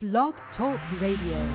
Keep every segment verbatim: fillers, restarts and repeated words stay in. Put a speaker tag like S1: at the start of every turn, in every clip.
S1: Blog Talk Radio.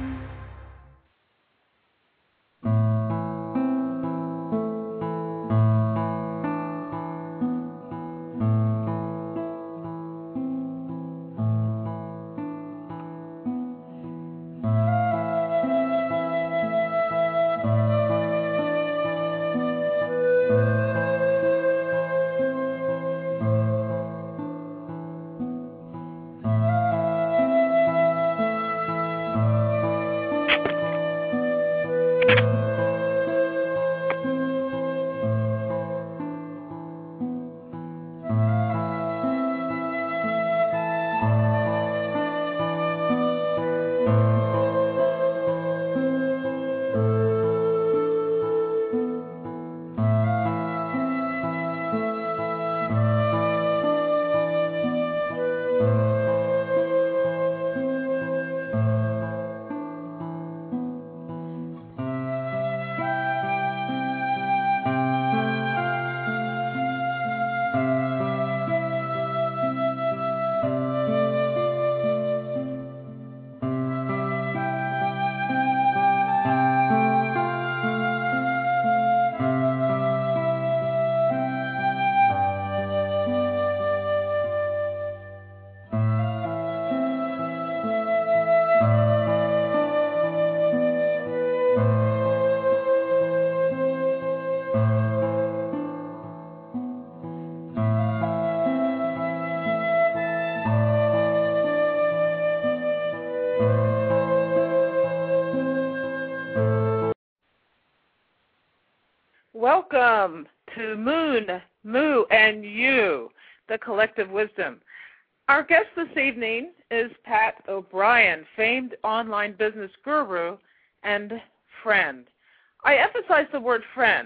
S2: Welcome to Moon, Moo, and You, the Collective Wisdom. Our guest this evening is Pat O'Brien, famed online business guru and friend. I emphasize the word friend.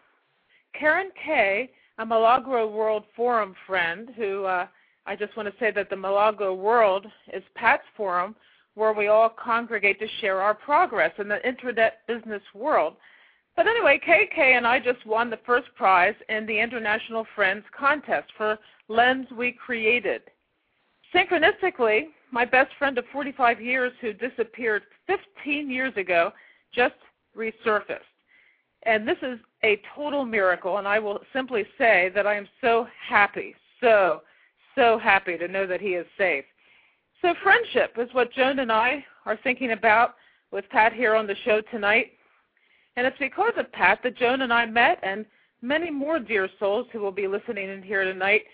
S2: Karen Kay, a Milagro World Forum friend, who uh, I just want to say that the Milagro World is Pat's forum where we all congregate to share our progress in the internet business world. But anyway, K K and I just won the first prize in the International Friends Contest for Lens We Created. Synchronistically, my best friend of forty-five years who disappeared fifteen years ago just resurfaced. And this is a total miracle, and I will simply say that I am so happy, so, so happy to know that he is safe. So friendship is what Joan and I are thinking about with Pat here on the show tonight. And it's because of Pat that Joan and I met, and many more dear souls who will be listening in here tonight.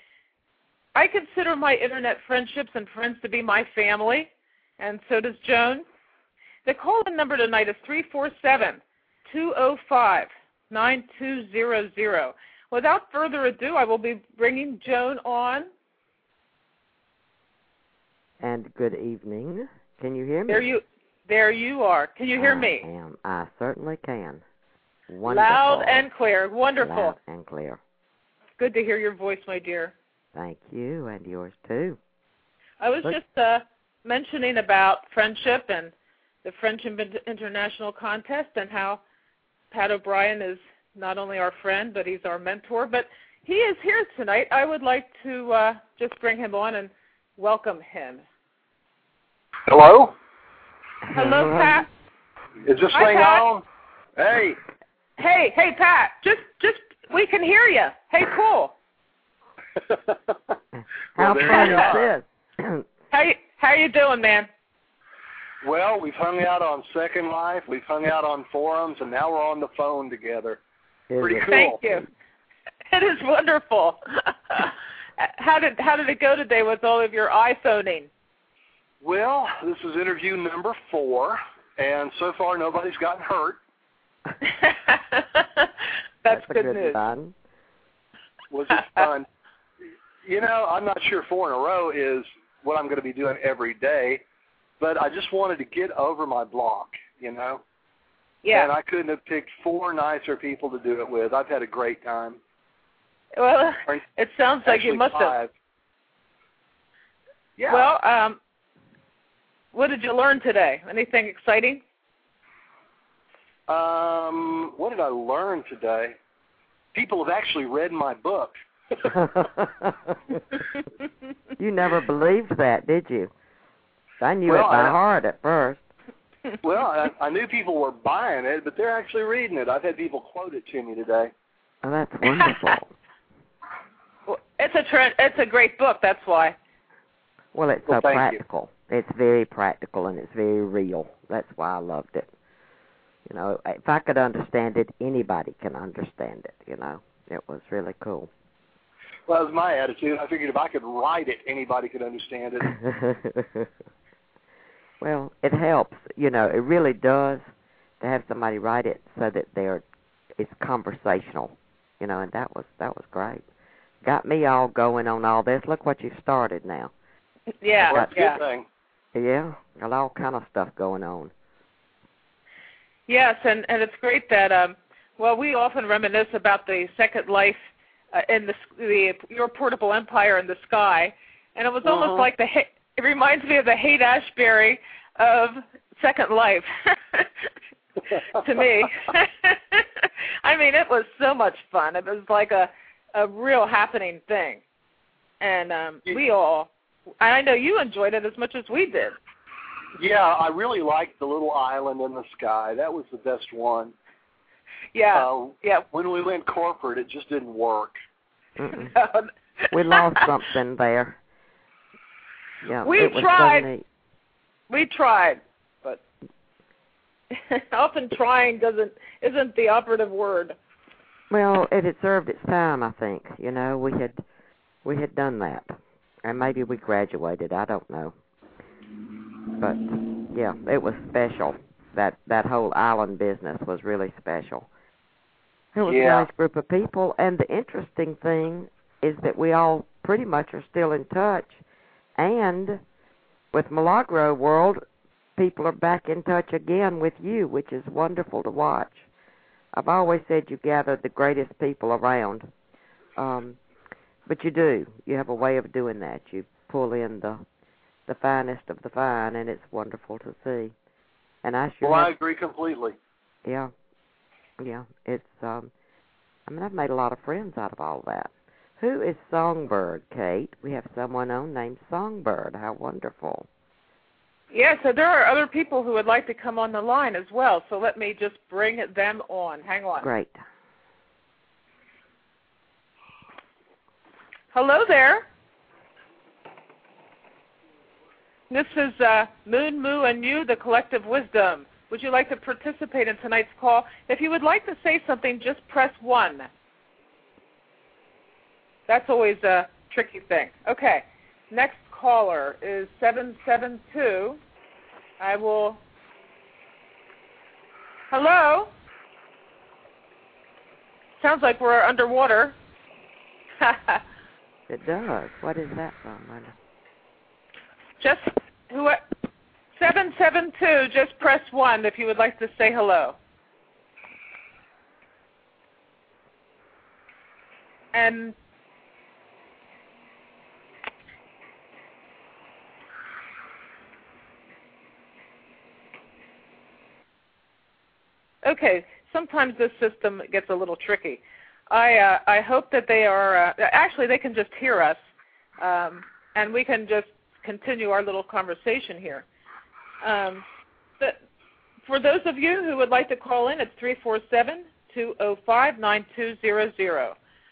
S2: I consider my internet friendships and friends to be my family, and so does Joan. The call-in number tonight is three four seven, two oh five, nine two zero zero. Without further ado, I will be bringing Joan on.
S3: And good evening. Can you hear me?
S2: There you There you are. Can you hear
S3: I
S2: me?
S3: am. I certainly can. Wonderful.
S2: Loud and clear. Wonderful.
S3: Loud and clear.
S2: Good to hear your voice, my dear.
S3: Thank you, and yours too.
S2: I was
S3: Look.
S2: just uh, mentioning about friendship and the Friendship International Contest and how Pat O'Brien is not only our friend, but he's our mentor. But he is here tonight. I would like to uh, just bring him on and welcome him.
S4: Hello?
S2: Hello, Pat.
S4: Is this
S2: Hi,
S4: thing
S2: Pat.
S4: on? Hey.
S2: Hey, hey, Pat. Just, just, we can hear you. Hey, cool.
S3: How
S4: Well, there
S3: fun
S4: you
S3: is
S4: are.
S3: this?
S2: How you, how you doing, man?
S4: Well, we've hung out on Second Life, we've hung out on forums, and now we're on the phone together.
S3: Is
S4: Pretty
S3: it?
S4: cool.
S2: Thank you. It is wonderful. how did how did it go today with all of your iPhoning?
S4: Well, this is interview number four, and so far nobody's gotten hurt.
S2: That's,
S3: That's
S2: good,
S3: a good
S2: news.
S3: Fun.
S4: Was it fun? You know, I'm not sure four in a row is what I'm going to be doing every day, but I just wanted to get over my block, you know?
S2: Yeah.
S4: And I couldn't have picked four nicer people to do it with. I've had a great time.
S2: Well, it sounds like you
S4: Actually,
S2: must
S4: five.
S2: have.
S4: Yeah.
S2: Well, um, what did you learn today? Anything exciting?
S4: Um, what did I learn today? People have actually read my book.
S3: You never believed that, did you? I knew
S4: well,
S3: it by
S4: I,
S3: heart at first.
S4: Well, I, I knew people were buying it, but they're actually reading it. I've had people quote it to me today.
S3: Oh, that's wonderful.
S2: Well, it's a trend, it's a great book. That's why.
S3: Well, it's
S4: Well,
S3: so
S4: thank you.
S3: practical. It's very practical and it's very real. That's why I loved it. You know, if I could understand it, anybody can understand it. You know, it was really cool.
S4: Well, that was my attitude. I figured if I could write it, anybody could understand it.
S3: Well, it helps. You know, it really does to have somebody write it so that they're it's conversational. You know, and that was that was great. Got me all going on all this. Look what you've started now.
S2: Yeah,
S4: well, that's a
S2: yeah.
S4: good thing.
S3: Yeah, got all kind of stuff going on.
S2: Yes, and, and it's great that, um, well, we often reminisce about the Second Life uh, in the, the Your Portable Empire in the Sky, and it was
S4: Uh-huh.
S2: almost like the, it reminds me of the Haight Ashbury of Second Life to me. I mean, it was so much fun. It was like a, a real happening thing, and um, we all, I know you enjoyed it as much as we did.
S4: Yeah, I really liked the little island in the sky. That was the best one.
S2: Yeah,
S4: Uh,
S2: yeah.
S4: When we went corporate, it just didn't work.
S3: Mm-mm.
S2: No.
S3: We lost something there. Yeah,
S2: We
S3: it was
S2: tried.
S3: So neat.
S2: We tried, but often trying doesn't isn't the operative word.
S3: Well, it had served its time, I think. You know, we had we had done that, and maybe we graduated. I don't know, but yeah, it was special. That that whole island business was really special. It was
S4: Yeah.
S3: a nice group of people, and the interesting thing is that we all pretty much are still in touch, and with Milagro World, people are back in touch again with you, which is wonderful to watch. I've always said you gather the greatest people around, um, but you do. You have a way of doing that. You pull in the the finest of the fine, and it's wonderful to see. And I sure
S4: Well,
S3: have,
S4: I agree completely.
S3: yeah, yeah. It's um, I mean, I've made a lot of friends out of all that. Who is Songbird, Kate? We have someone on named Songbird. How wonderful.
S2: Yeah, so there are other people who would like to come on the line as well, so let me just bring them on. Hang on.
S3: Great.
S2: Hello there. This is uh, Moon, Moo, and You, the Collective Wisdom. Would you like to participate in tonight's call? If you would like to say something, just press one. That's always a tricky thing. Okay, next caller is seven seven two. I will... Hello? Sounds like we're underwater.
S3: It does. What is that from? I don't-
S2: Just who? seven seven two, just press one if you would like to say hello. And okay, sometimes this system gets a little tricky. I uh, I hope that they are, uh, actually they can just hear us, um, and we can just continue our little conversation here. Um, but for those of you who would like to call in, it's three four seven, two oh five, nine two zero zero.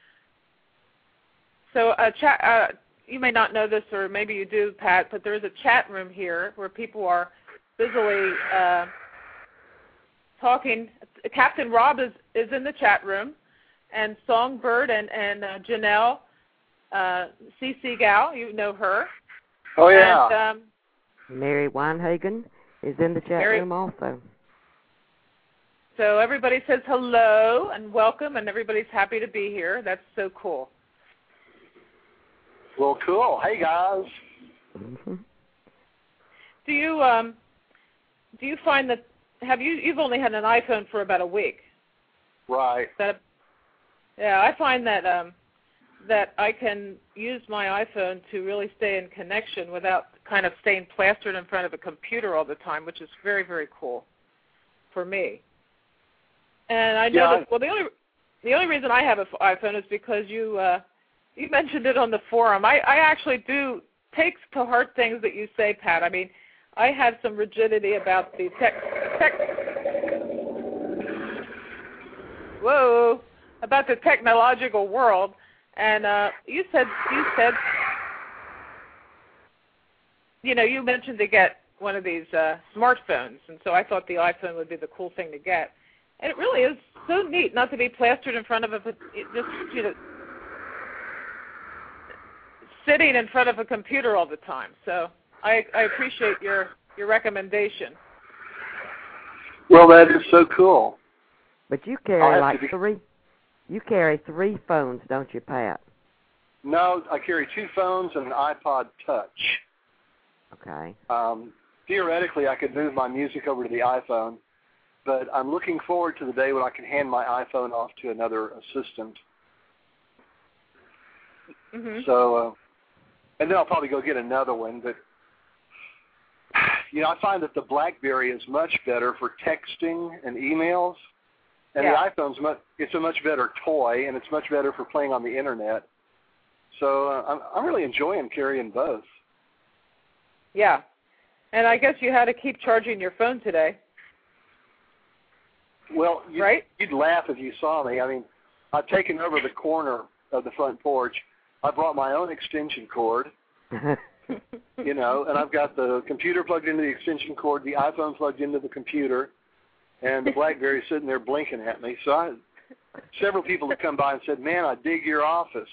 S2: So a chat, uh, you may not know this, or maybe you do, Pat, but there is a chat room here where people are busily uh, talking. Captain Rob is, is in the chat room, and Songbird and, and uh, Janelle, uh, C C Gal, you know her.
S4: Oh, yeah.
S2: And, um,
S3: Mary Weinhagen is in the chat
S2: Mary-
S3: room also.
S2: so everybody says hello and welcome, and everybody's happy to be here. That's so cool.
S4: Well, cool. Hey, guys.
S3: Mm-hmm.
S2: Do you um, do you find that have you you've only had an iPhone for about a week?
S4: Right.
S2: Is that a, yeah, I find that um, that I can use my iPhone to really stay in connection without kind of staying plastered in front of a computer all the time, which is very, very cool for me. And I
S4: Yeah,
S2: noticed, well, the only the only reason I have an iPhone is because you uh, you mentioned it on the forum. I, I actually do take to heart things that you say, Pat. I mean, I have some rigidity about the tech, tech, whoa, about the technological world. And uh, you said, you said, you know, you mentioned to get one of these uh, smartphones, and so I thought the iPhone would be the cool thing to get. And it really is so neat not to be plastered in front of a, just, you know, sitting in front of a computer all the time. So I, I appreciate your, your recommendation.
S4: Well, that is so cool.
S3: But you carry like be... three, you carry three phones, don't you, Pat?
S4: No, I carry two phones and an iPod Touch.
S3: Okay.
S4: Um, theoretically, I could move my music over to the iPhone, but I'm looking forward to the day when I can hand my iPhone off to another assistant.
S2: Mm-hmm.
S4: So, uh, and then I'll probably go get another one. But, you know, I find that the BlackBerry is much better for texting and emails, and
S2: yeah.
S4: the iPhone's much, it's a much better toy, and it's much better for playing on the Internet. So uh, I'm, I'm really enjoying carrying both.
S2: Yeah. And I guess you had to keep charging your phone today.
S4: Well, you'd,
S2: right?
S4: you'd laugh if you saw me. I mean, I've taken over the corner of the front porch. I brought my own extension cord, you know, and I've got the computer plugged into the extension cord, the iPhone plugged into the computer, and the BlackBerry sitting there blinking at me. So I, several people have come by and said, man, I dig your office.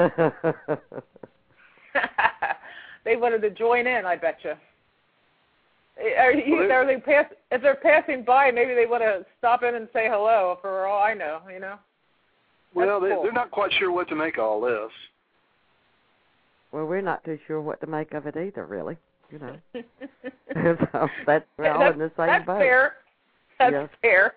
S2: They wanted to join in, I bet you. Are, you,
S4: well,
S2: are they pass, if they're passing by, maybe they want to stop in and say hello, for all I know, you know?
S3: Well,
S4: they,
S2: cool.
S4: they're not quite sure what to make of all this.
S3: Well, we're not too sure what to make of it either, really, you know. So that's, we're all
S2: that's,
S3: in the same
S2: that's
S3: boat.
S2: Fair. That's
S3: yes.
S2: fair.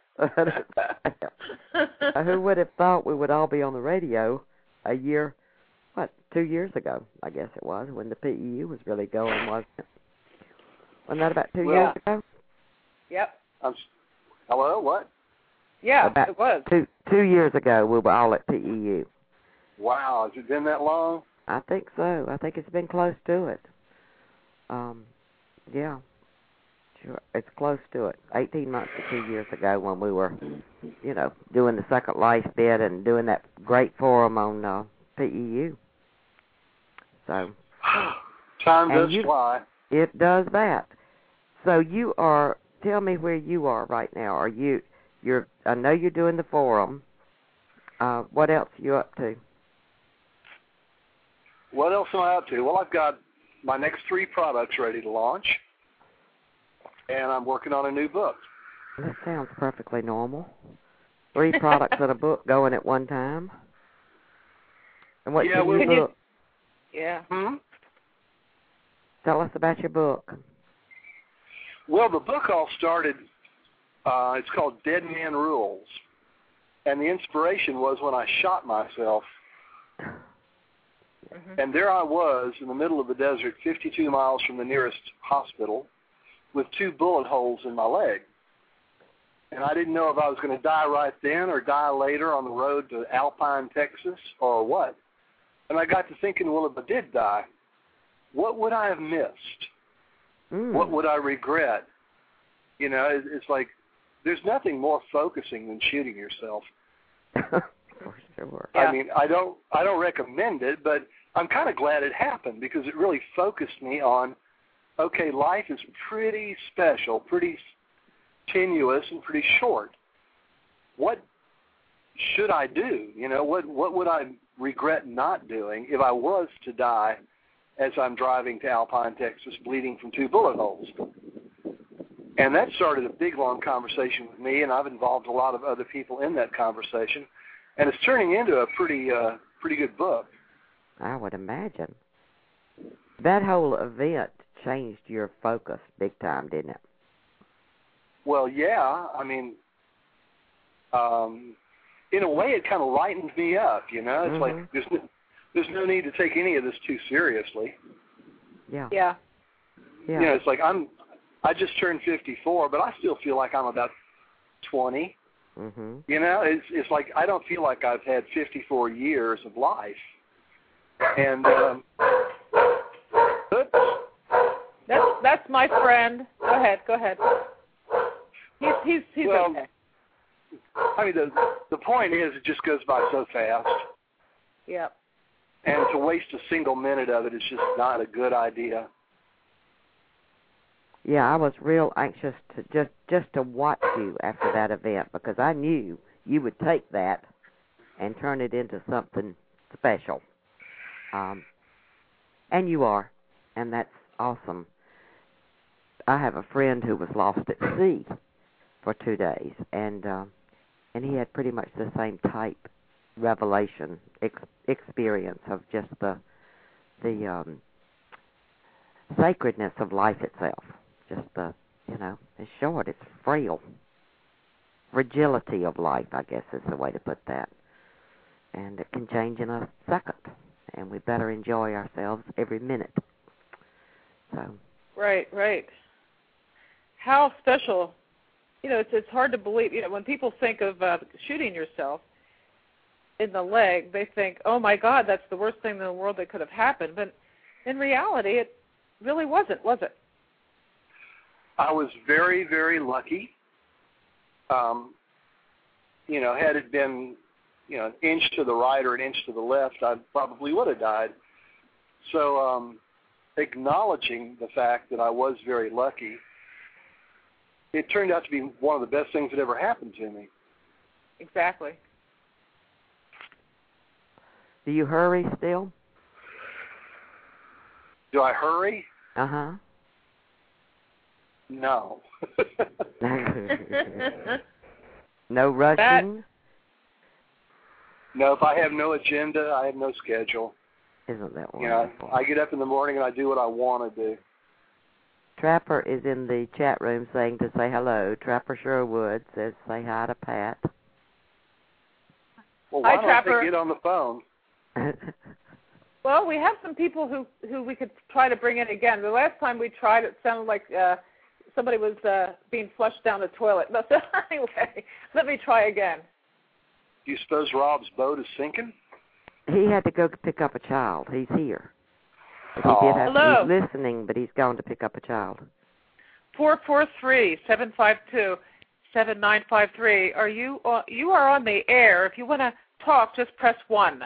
S3: Who would have thought we would all be on the radio a year, what, two years ago, I guess it was, when the P E U was really going, wasn't it? Wasn't that about two
S4: well,
S3: years ago?
S2: Yep.
S4: I'm, hello, what?
S2: Yeah,
S3: about
S2: it was.
S3: Two, two years ago, we were all at P E U.
S4: Wow, has it been that long?
S3: I think so. I think it's been close to it. Um, yeah, sure, it's close to it. Eighteen months to two years ago, when we were, you know, doing the Second Life bit and doing that great forum on uh, P E U. So
S4: time does
S3: you,
S4: fly.
S3: It does that. So you are. Tell me where you are right now. Are you? You're. I know you're doing the forum. Uh, what else are you up to?
S4: What else am I up to? Well, I've got my next three products ready to launch, and I'm working on a new book.
S3: That sounds perfectly normal. Three products in a book going at one time. And what's
S4: yeah,
S3: your new
S4: well,
S3: book?
S2: Yeah.
S4: Hmm?
S3: Tell us about your book.
S4: Well, the book all started, uh, it's called Dead Man Rules, and the inspiration was when I shot myself. Mm-hmm. And there I was in the middle of the desert, fifty-two miles from the nearest hospital, with two bullet holes in my leg. And I didn't know if I was going to die right then or die later on the road to Alpine, Texas, or what. And I got to thinking, well, if I did die, what would I have missed?
S3: Mm.
S4: What would I regret? You know, it's like there's nothing more focusing than shooting yourself.
S3: For sure.
S2: Yeah.
S4: I mean, I don't, I don't recommend it, but I'm kind of glad it happened because it really focused me on, okay, life is pretty special, pretty tenuous, and pretty short. What should I do? You know, what what would I regret not doing if I was to die as I'm driving to Alpine, Texas, bleeding from two bullet holes? And that started a big, long conversation with me, and I've involved a lot of other people in that conversation, and it's turning into a pretty uh, pretty good book.
S3: I would imagine. That whole event changed your focus big time, didn't it?
S4: Well, yeah. I mean, um, in a way, it kind of lightened me up, you know? It's
S3: mm-hmm.
S4: like there's no, there's no need to take any of this too seriously.
S3: Yeah.
S2: Yeah.
S3: Yeah.
S4: You know, it's like I'm, I just turned fifty-four, but I still feel like I'm about twenty.
S3: Mm-hmm.
S4: You know, it's it's like I don't feel like I've had fifty-four years of life. And, um, oops,
S2: That's that's my friend. Go ahead. Go ahead. He's he's he's
S4: well,
S2: okay.
S4: I mean, the the point is, it just goes by so fast.
S2: Yep.
S4: And to waste a single minute of it is just not a good idea.
S3: Yeah, I was real anxious to just just to watch you after that event because I knew you would take that and turn it into something special. Um, and you are, and that's awesome. I have a friend who was lost at sea for two days, and uh, and he had pretty much the same type revelation ex- experience of just the the um, sacredness of life itself. Just the, you know, it's short, it's frail. Fragility of life, I guess is the way to put that. And it can change in a second, and we better enjoy ourselves every minute. So.
S2: Right, right. How special. You know, it's it's hard to believe. You know, when people think of uh, shooting yourself in the leg, they think, oh, my God, that's the worst thing in the world that could have happened. But in reality, it really wasn't, was it?
S4: I was very, very lucky. Um, you know, had it been, you know, an inch to the right or an inch to the left, I probably would have died. So um, acknowledging the fact that I was very lucky, it turned out to be one of the best things that ever happened to me.
S2: Exactly.
S3: Do you hurry still?
S4: Do I hurry?
S3: Uh-huh.
S4: No.
S3: No rushing?
S2: That,
S4: no, if I have no agenda, I have no schedule.
S3: Isn't that wonderful?
S4: You know, I get up in the morning and I do what I want to do.
S3: Trapper is in the chat room saying to say hello. Trapper Sherwood says say hi to Pat.
S4: Well, why
S2: Hi,
S4: don't
S2: Trapper.
S4: they get on the phone?
S2: well, we have some people who, who we could try to bring in again. The last time we tried, it sounded like uh, somebody was uh, being flushed down the toilet. But anyway, let me try again.
S4: Do you suppose Rob's boat is sinking?
S3: He had to go pick up a child. He's here. But he
S4: Aww.
S3: did have
S2: Hello.
S3: He's listening, but he's gone to pick up a child.
S2: four four three, seven five two, seven nine five three. Are you uh, you are on the air. If you want to talk, just press one.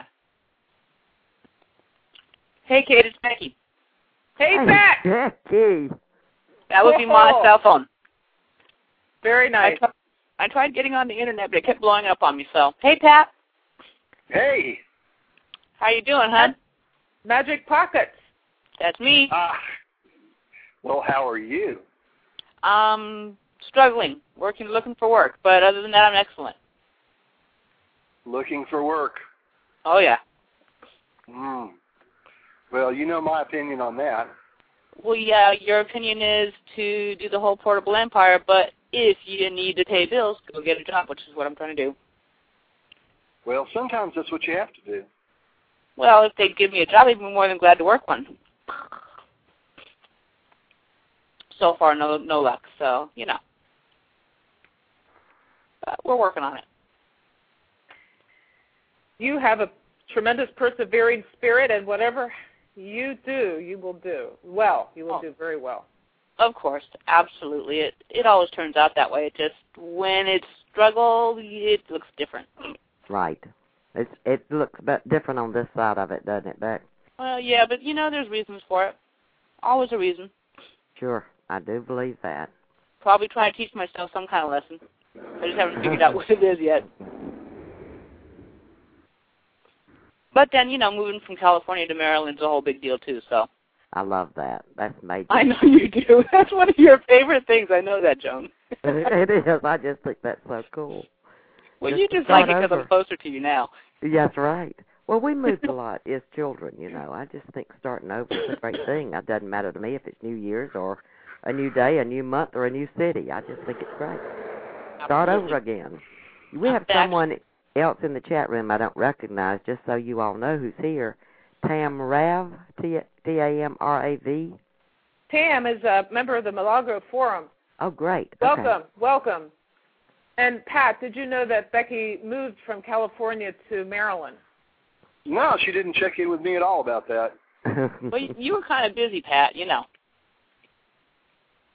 S5: Hey, Kate, it's Becky.
S2: Hey,
S3: Hey,
S2: Pat.
S3: Becky.
S5: That would be my
S2: Whoa.
S5: cell phone.
S2: Very nice.
S5: I, t- I tried getting on the internet, but it kept blowing up on me. So, hey, Pat.
S4: Hey.
S5: How you doing, hon?
S2: Magic Pockets.
S5: That's me.
S4: Ah. Well, how are you?
S5: Um, struggling, working, looking for work, but other than that, I'm excellent.
S4: Looking for work.
S5: Oh yeah.
S4: Hmm. Well, you know my opinion on that.
S5: Well, yeah, your opinion is to do the whole portable empire, but if you need to pay bills, go get a job, which is what I'm trying to do.
S4: Well, sometimes that's what you have to do.
S5: Well, if they give me a job, I'd be more than glad to work one. So far, no no luck, so, you know. But we're working on it.
S2: You have a tremendous persevering spirit, and whatever you do, you will do well. You will
S5: Oh.
S2: do very well.
S5: Of course, absolutely. It it always turns out that way. It just, when it's struggle, it looks different.
S3: Right. It's, it looks bit different on this side of it, doesn't it, Beck?
S5: Well, yeah, but, you know, there's reasons for it. Always a reason.
S3: Sure, I do believe that.
S5: Probably trying to teach myself some kind of lesson. I just haven't figured out what it is yet. But then, you know, moving from California to Maryland's a whole big deal, too, so.
S3: I love that. That's major.
S5: I know you do. That's one of your favorite things. I know that, Joan.
S3: It is. I just think that's so cool.
S5: Well,
S3: Just
S5: you
S3: to
S5: just like it
S3: start
S5: because
S3: over.
S5: I'm closer to you now.
S3: That's right. Well, we moved a lot as children, you know. I just think starting over is a great thing. It doesn't matter to me if it's New Year's or a new day, a new month, or a new city. I just think it's great. Start
S5: Absolutely.
S3: over again. We
S5: I'm
S3: have
S5: back.
S3: someone else in the chat room I don't recognize, just so you all know who's here. Tam Rav, T A M R A V.
S2: Tam is a member of the Milagro Forum.
S3: Oh, great.
S2: Welcome,
S3: Okay.
S2: welcome. And, Pat, did you know that Becky moved from California to Maryland?
S4: No, she didn't check in with me at all about that.
S5: Well, you, you were kind of busy, Pat, you know.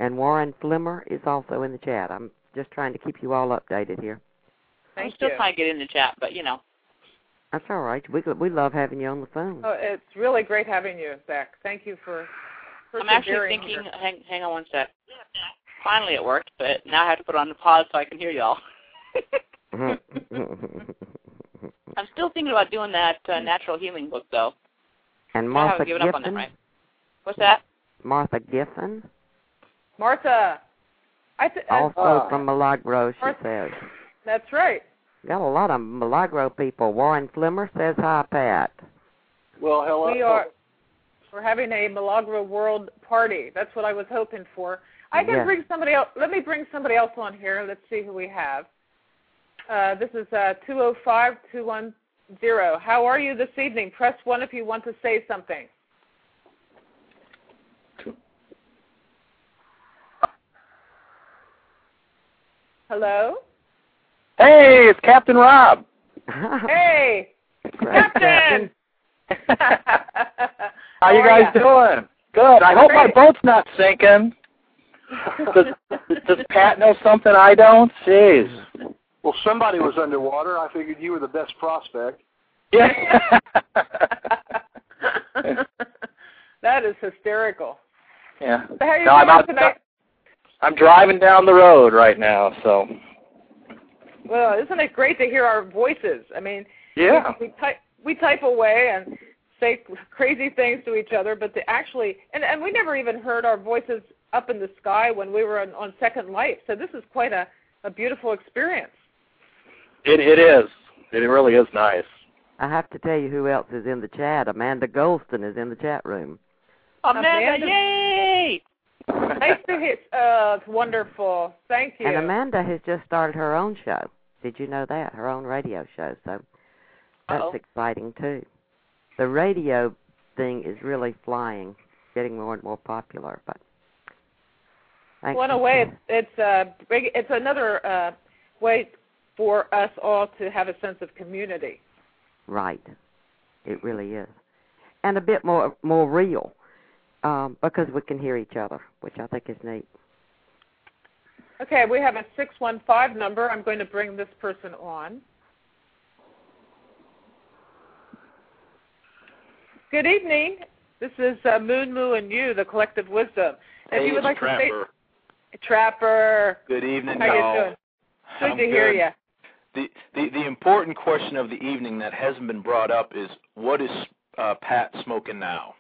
S3: And Warren Flimmer is also in the chat. I'm just trying to keep you all updated here.
S2: Thank
S5: I'm still
S2: you.
S5: trying to get in the chat, but, you know.
S3: That's all right. We we love having you on the phone.
S2: Oh, it's really great having you, Zach. Thank you for
S5: I'm actually thinking,
S2: here.
S5: hang, hang on one sec. Finally it worked, but now I have to put it on the pause so I can hear y'all. I'm still thinking about doing that uh, natural healing book, though.
S3: And
S5: I
S3: Martha
S5: haven't given up on that,
S3: Giffen.
S5: right? What's that?
S3: Martha Giffen.
S2: Martha. I th-
S3: Also
S4: uh,
S3: from Milagro, she
S2: Martha.
S3: says.
S2: That's right.
S3: Got a lot of Milagro people. Warren Flimmer says hi, Pat.
S4: Well, hello.
S2: We are we're having a Milagro World party. That's what I was hoping for. I can
S3: Yes.
S2: bring somebody else. Let me bring somebody else on here. Let's see who we have. Uh, this is uh, two oh five, two one zero. How are you this evening? Press one if you want to say something. Hello?
S6: Hey, it's Captain Rob.
S2: Hey,
S3: Great,
S2: Captain!
S6: How you guys doing? Good. I hope my
S2: Great.
S6: boat's not sinking. Does, does Pat know something I don't? Jeez.
S4: Well, somebody was underwater. I figured you were the best prospect.
S6: Yeah.
S2: That is hysterical.
S6: Yeah.
S2: So how are you
S6: No,
S2: doing
S6: I'm out.
S2: tonight?
S6: I'm driving down the road right now, so.
S2: Well, isn't it great to hear our voices? I mean,
S6: Yeah.
S2: we, we type we type away and say crazy things to each other, but to actually, and, and we never even heard our voices up in the sky when we were on, on Second Life. So this is quite a, a beautiful experience.
S6: It it is. It really is nice.
S3: I have to tell you who else is in the chat. Amanda Golston is in the chat room.
S5: Amanda,
S2: Amanda.
S5: yay!
S2: Nice to hear. Uh, it's wonderful. Thank you.
S3: And Amanda has just started her own show. Did you know that? Her own radio show. So that's
S5: Uh-oh.
S3: exciting, too. The radio thing is really flying, getting more and more popular. But thanks
S2: Well, in a
S3: for-
S2: way, it's it's, uh, big- it's another uh, way for us all to have a sense of community.
S3: Right. It really is. And a bit more more real, um, because we can hear each other, which I think is neat.
S2: Okay, we have a six one five number. I'm going to bring this person on. Good evening. This is uh, Moon, Moo, and You, the Collective Wisdom. If
S7: Hey,
S2: you would
S7: it's
S2: like
S7: Trapper.
S2: to say, Trapper.
S7: Good evening,
S2: How
S7: y'all.
S2: you doing? Good
S7: I'm
S2: to hear
S7: good.
S2: you.
S7: The, the the important question of the evening that hasn't been brought up is, what is uh, Pat smoking now?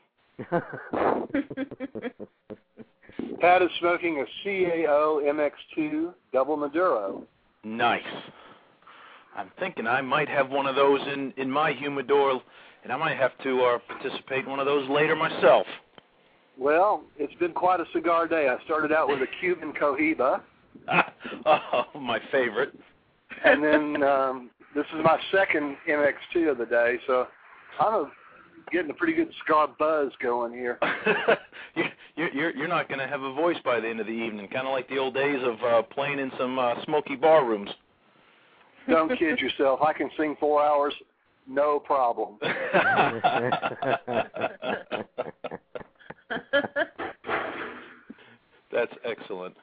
S4: Pat is smoking a C A O M X two Double Maduro.
S7: Nice. I'm thinking I might have one of those in, in my humidor, and I might have to uh, participate in one of those later myself.
S4: Well, it's been quite a cigar day. I started out with a Cuban Cohiba,
S7: Oh, my favorite.
S4: and then um, this is my second M X two of the day, so I'm a, getting a pretty good cigar buzz going here.
S7: you, you're you're not going to have a voice by the end of the evening, kind of like the old days of uh, playing in some uh, smoky bar rooms.
S4: Don't kid yourself. I can sing four hours, no problem.
S7: That's excellent.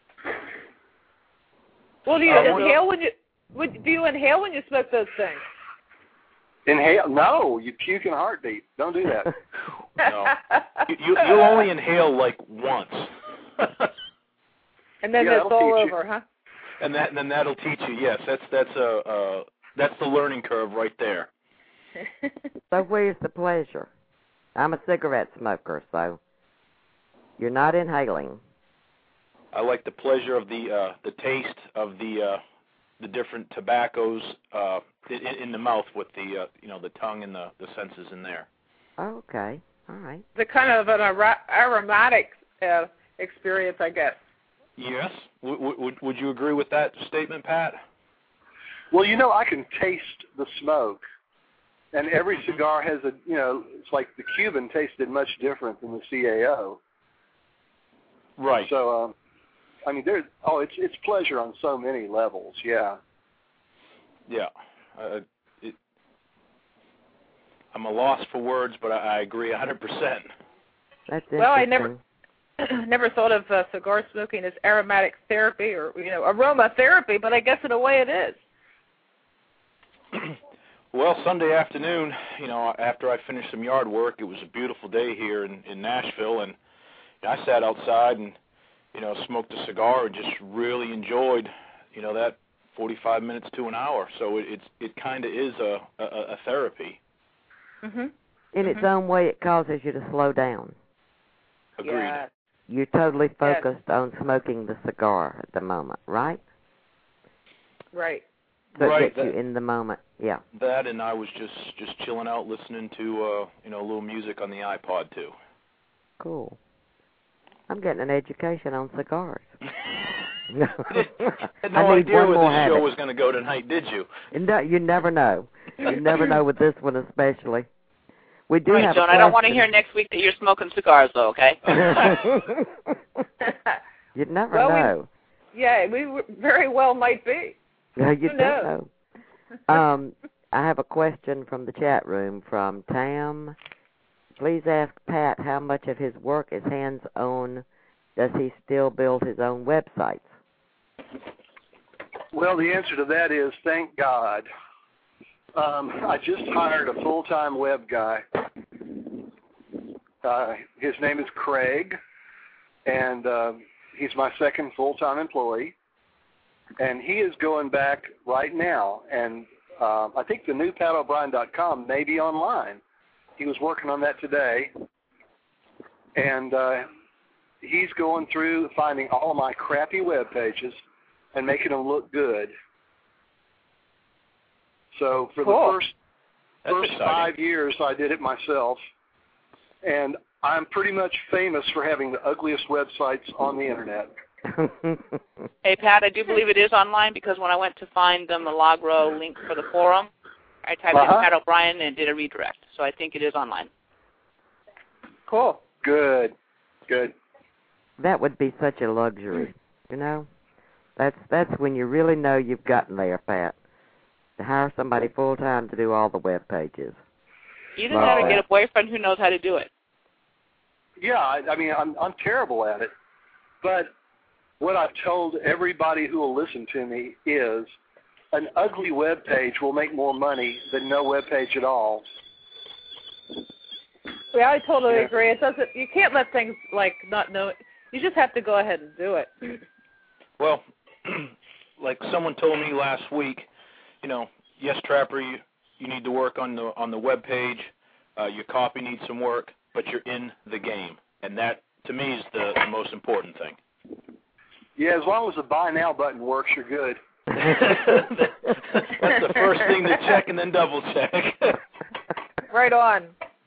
S2: Well, do you
S7: Uh, well-
S2: inhale when you would, do you inhale when you smoke those things?
S4: Inhale? No, you puke in a heartbeat. Don't do that.
S7: No. You, you you'll only inhale like once,
S2: And then
S4: Yeah,
S2: it's
S4: that'll
S2: all
S4: teach you.
S2: over, huh?
S7: and that and then that'll teach you. Yes, that's that's a uh, that's the learning curve right there.
S3: So where's the pleasure? I'm a cigarette smoker, so you're not inhaling.
S7: I like the pleasure of the uh, the taste of the uh, the different tobaccos uh, in, in the mouth with the uh, you know the tongue and the, the senses in there.
S3: Okay, all right.
S2: The kind of an ara- aromatic uh, experience, I guess.
S7: Yes. W- would would you agree with that statement, Pat?
S4: Well, you know, I can taste the smoke, and every cigar has a, you know, it's like the Cuban tasted much different than the C A O.
S7: Right.
S4: So, um, I mean, there's, oh, it's it's pleasure on so many levels, yeah.
S7: Yeah. Uh, it, I'm a loss for words, but I, I agree one hundred percent.
S3: That's
S2: Well, I
S3: interesting.
S2: never- never thought of uh, cigar smoking as aromatic therapy or, you know, aromatherapy, but I guess in a way it is.
S7: Well, Sunday afternoon, you know, after I finished some yard work, it was a beautiful day here in, in Nashville, and I sat outside and, you know, smoked a cigar and just really enjoyed, you know, that forty-five minutes to an hour. So it it's, it kind of is a, a, a therapy.
S2: Mm-hmm.
S3: In its own way, it causes you to slow down.
S7: Agreed.
S2: Yeah.
S3: You're totally focused yes. on smoking the cigar at the moment, right?
S2: Right.
S3: So
S7: right.
S3: it gets
S7: that,
S3: you in the moment, yeah.
S7: That, and I was just, just chilling out, listening to uh, you know, a little music on the iPod too.
S3: Cool. I'm getting an education on cigars.
S7: no had no idea where this habit. show was going to go tonight, did you?
S3: No, you never know. You never know with this one especially. We do
S5: right,
S3: have
S5: Joan, I don't want to hear next week that you're smoking cigars, though, okay?
S3: You'd never
S2: well,
S3: know.
S2: We, yeah, we very well might be.
S3: Yeah, you don't know. um, I have a question from the chat room from Tam. Please ask Pat how much of his work is hands-on. Does he still build his own websites?
S4: Well, the answer to that is thank God. Um, I just hired a full-time web guy. Uh, his name is Craig, and uh, he's my second full-time employee. And he is going back right now, and uh, I think the new pat o'brien dot com may be online. He was working on that today, and uh, he's going through finding all of my crappy web pages and making them look good. So for
S2: cool.
S4: the first
S7: That's
S4: first
S7: exciting.
S4: five years, I did it myself, and I'm pretty much famous for having the ugliest websites on the internet.
S5: Hey, Pat, I do believe it is online because when I went to find the Milagro link for the forum, I typed
S4: uh-huh.
S5: in Pat O'Brien and did a redirect. So I think it is online.
S2: Cool.
S4: Good. Good.
S3: That would be such a luxury, you know? That's that's when you really know you've gotten there, Pat. To hire somebody full-time to do all the web pages.
S5: You just got to get a boyfriend who knows how to do it.
S4: Yeah, I, I mean, I'm I'm terrible at it. But what I've told everybody who will listen to me is an ugly web page will make more money than no web page at all.
S2: Yeah, I totally
S4: yeah.
S2: agree. It doesn't. You can't let things like not know. You just have to go ahead and do it.
S7: Well, like someone told me last week, you know, yes, Trapper, you, you need to work on the on the web page. Uh, your copy needs some work, but you're in the game, and that to me is the, the most important thing.
S4: Yeah, as long as the buy now button works, you're good.
S7: That's the first thing to check and then double check.
S2: Right on.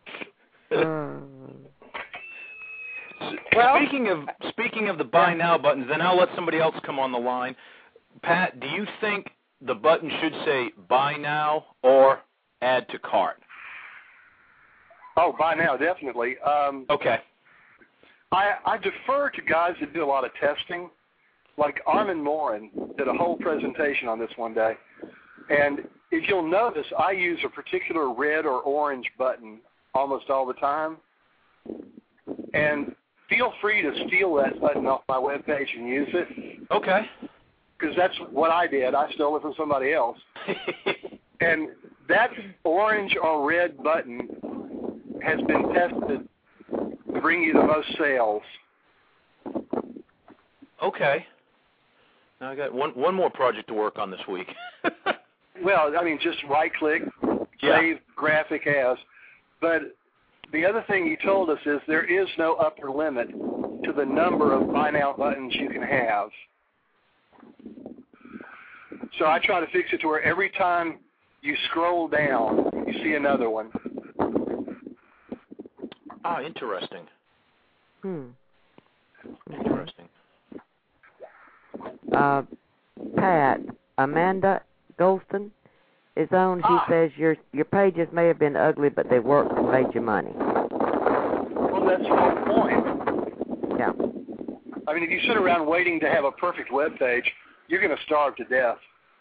S7: Well, speaking of speaking of the buy now buttons, then I'll let somebody else come on the line. Pat, do you think the button should say buy now or add to cart?
S4: Oh, buy now, definitely. Um,
S7: okay.
S4: I, I defer to guys that do a lot of testing. Like Armin Morin did a whole presentation on this one day. And if you'll notice, I use a particular red or orange button almost all the time. And feel free to steal that button off my webpage and use it.
S7: Okay.
S4: Because that's what I did. I stole it from somebody else. And that orange or red button has been tested to bring you the most sales.
S7: Okay. Now I got one one more project to work on this week.
S4: Well, I mean, just right-click,
S7: yeah.
S4: save graphic as. But the other thing you told us is there is no upper limit to the number of buy now buttons you can have. So I try to fix it to where every time you scroll down, you see another one.
S7: Ah, interesting.
S3: Hmm.
S7: Interesting.
S3: Uh, Pat, Amanda Golston is on. She
S4: ah.
S3: says your your pages may have been ugly, but they worked and made you money.
S4: Well, that's the whole point.
S3: Yeah.
S4: I mean, if you sit around waiting to have a perfect web page, you're going to starve to death.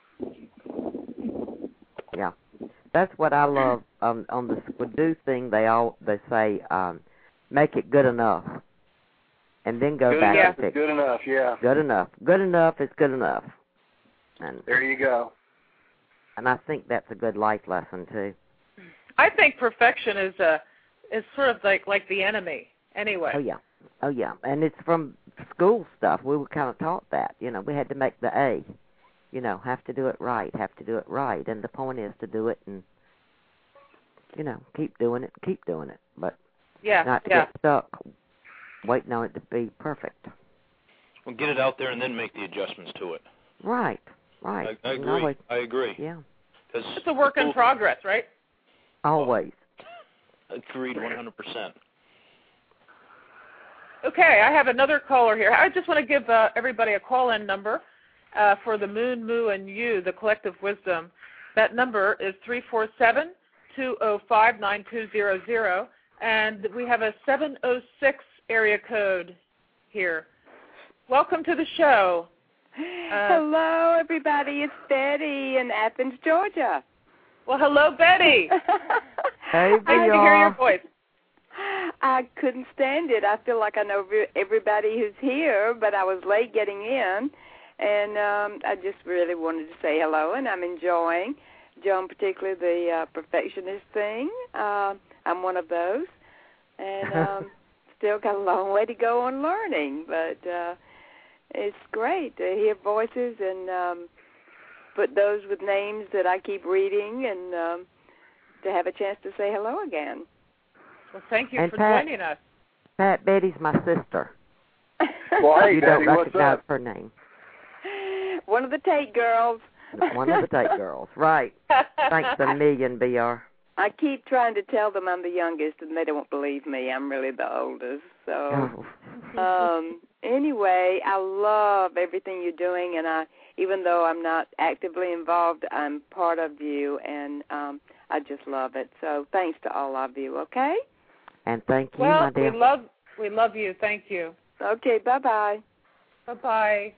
S3: Yeah. That's what I love um, on the Squidoo thing. They all they say um, make it good enough. and then go
S4: good
S3: back
S4: enough
S3: and
S4: is
S3: fix
S4: good enough, yeah.
S3: Good enough. Good enough is good enough. And
S4: there you go.
S3: And I think that's a good life lesson too.
S2: I think perfection is a is sort of like like the enemy anyway.
S3: Oh yeah. Oh yeah. And it's from school stuff. We were kind of taught that. You know, we had to make the A. You know, have to do it right, have to do it right. And the point is to do it and, you know, keep doing it, keep doing it. But
S2: yeah,
S3: not to
S2: yeah.
S3: get stuck waiting on it to be perfect.
S7: Well, get it out there and then make the adjustments to it.
S3: Right, right.
S7: I, I agree.
S3: Always,
S7: I agree.
S3: Yeah.
S2: It's a work in progress, right?
S3: Always.
S7: Agreed one hundred percent.
S2: Okay, I have another caller here. I just want to give uh, everybody a call-in number uh, for the Moon, Moo, and You, the collective wisdom. That number is three four seven, two oh five, nine two zero zero, and we have a seven oh six area code here. Welcome to the show. Uh,
S8: hello, everybody. It's Betty in Athens, Georgia.
S2: Well, hello, Betty.
S3: Hey,
S2: Nice to hear your voice.
S8: I couldn't stand it. I feel like I know everybody who's here, but I was late getting in, and um, I just really wanted to say hello, and I'm enjoying, Joan, particularly the uh, perfectionist thing. Uh, I'm one of those, and um, still got a long way to go on learning, but uh, it's great to hear voices and um, put those with names that I keep reading, and um, to have a chance to say hello again.
S2: Well, thank you
S3: and
S2: for
S3: Pat,
S2: joining us.
S3: Pat, Betty's my sister.
S4: Well, hey,
S3: you
S4: Betty,
S3: don't
S4: what's
S3: recognize
S4: up?
S3: her name.
S8: One of the Tate girls.
S3: One of the Tate girls, right. Thanks a million, B R.
S8: I keep trying to tell them I'm the youngest, and they don't believe me. I'm really the oldest. So, um, anyway, I love everything you're doing, and I, even though I'm not actively involved, I'm part of you, and um, I just love it. So thanks to all of you, okay?
S3: And thank you,
S2: well,
S3: my dear.
S2: we love, we love you. Thank you.
S8: Okay, bye-bye.
S2: Bye-bye.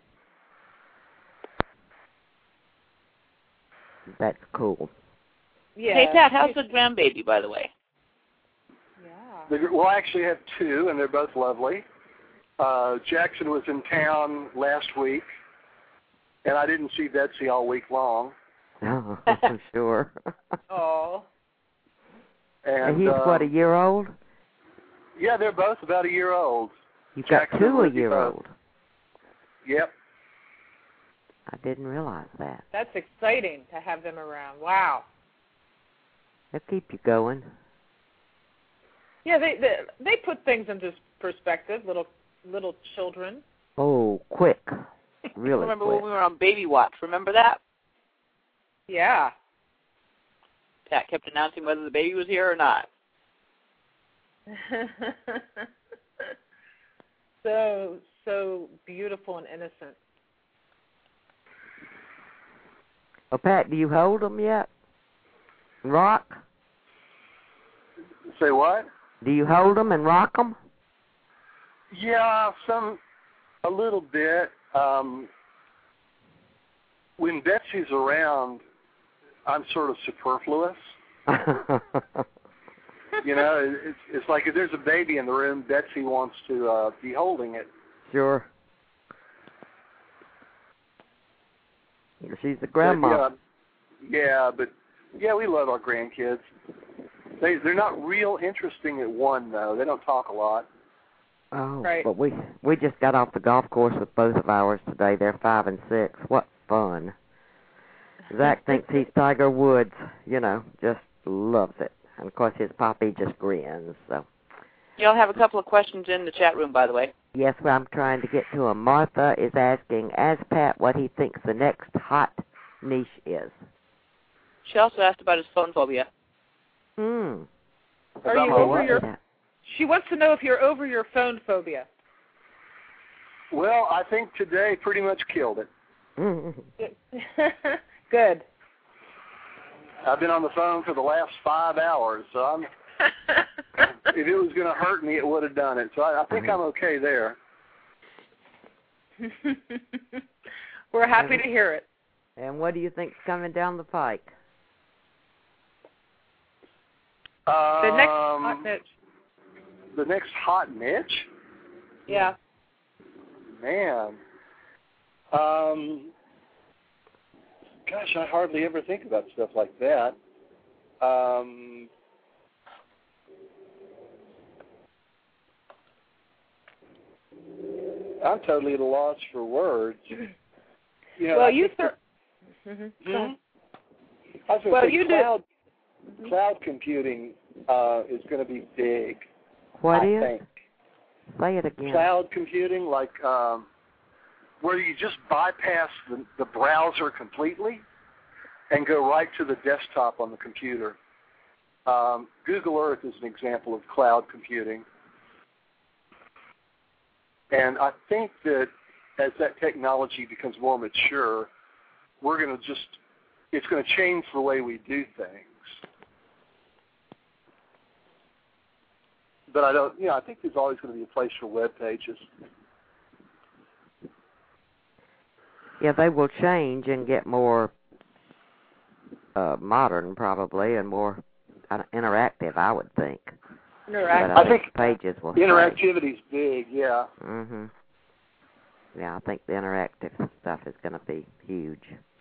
S3: That's cool.
S2: Yeah.
S5: Hey, Pat, how's the grandbaby, by the way?
S2: Yeah.
S4: The, well, I actually have two, and they're both lovely. Uh, Jackson was in town last week, and I didn't see Betsy all week long.
S3: Oh, I'm sure.
S2: Oh.
S4: And,
S3: and he's,
S4: uh,
S3: what, a year old?
S4: Yeah, they're both about a year old.
S3: You've got
S4: Jackson
S3: two a
S4: and
S3: year
S4: both.
S3: old.
S4: Yep.
S3: I didn't realize that.
S2: That's exciting to have them around. Wow.
S3: They'll keep you going.
S2: Yeah, they they, they put things into perspective, little little children.
S3: Oh, quick. Really
S5: Remember
S3: quick.
S5: when we were on Baby Watch? Remember that?
S2: Yeah.
S5: Pat kept announcing whether the baby was here or not.
S2: so, so beautiful and innocent.
S3: Well, Pat, do you hold them yet? Rock?
S4: Say what?
S3: Do you hold them and rock them?
S4: Yeah, some, a little bit. Um, when Betsy's around, I'm sort of superfluous. You know, it's, it's like if there's a baby in the room, Betsy wants to uh, be holding it.
S3: Sure. She's the grandma.
S4: But, yeah, yeah, but yeah, we love our grandkids. They they're not real interesting at one though. They don't talk a lot.
S3: Oh,
S2: right.
S3: But we we just got off the golf course with both of ours today. They're five and six. What fun! Zach thinks he's Tiger Woods. You know, just loves it. And of course, his poppy just grins. So.
S5: Y'all have a couple of questions in the chat room, by the way.
S3: Yes, well, I'm trying to get to him. Martha is asking, ask Pat what he thinks the next hot niche is.
S5: She also asked about his phone phobia.
S3: Hmm.
S2: Are you
S4: my
S2: over
S4: what?
S2: your? She wants to know if you're over your phone phobia.
S4: Well, I think today pretty much killed it.
S2: Good.
S4: I've been on the phone for the last five hours, so I'm. If it was going to hurt me, it would have done it. So I, I think I'm okay there.
S2: We're happy to hear it.
S3: And what do you think's coming down the pike?
S2: The next
S4: Um,
S2: hot niche.
S4: The next hot niche?
S2: Yeah.
S4: man. Um, gosh, I hardly ever think about stuff like that. Um, I'm totally at a loss for words. You know,
S2: well,
S4: I
S2: you
S4: think
S2: sir.
S4: that,
S2: Mm-hmm.
S4: hmm? I was going to
S2: Well,
S4: say
S2: you
S4: cloud,
S2: did.
S4: cloud computing uh, is going to be big.
S3: What
S4: I
S3: is?
S4: think.
S3: Say it again.
S4: Cloud computing, like um, where you just bypass the, the browser completely and go right to the desktop on the computer. Um, Google Earth is an example of cloud computing. And I think that as that technology becomes more mature, we're going to just, it's going to change the way we do things. But I don't, you know, I think there's always going to be a place for web pages.
S3: Yeah, they will change and get more uh, modern, probably, and more uh, interactive, I would think.
S2: Interactive.
S3: But I,
S4: I think
S3: pages will
S4: interactivity's big, yeah.
S3: Mm-hmm. Yeah, I think the interactive stuff is going to be huge.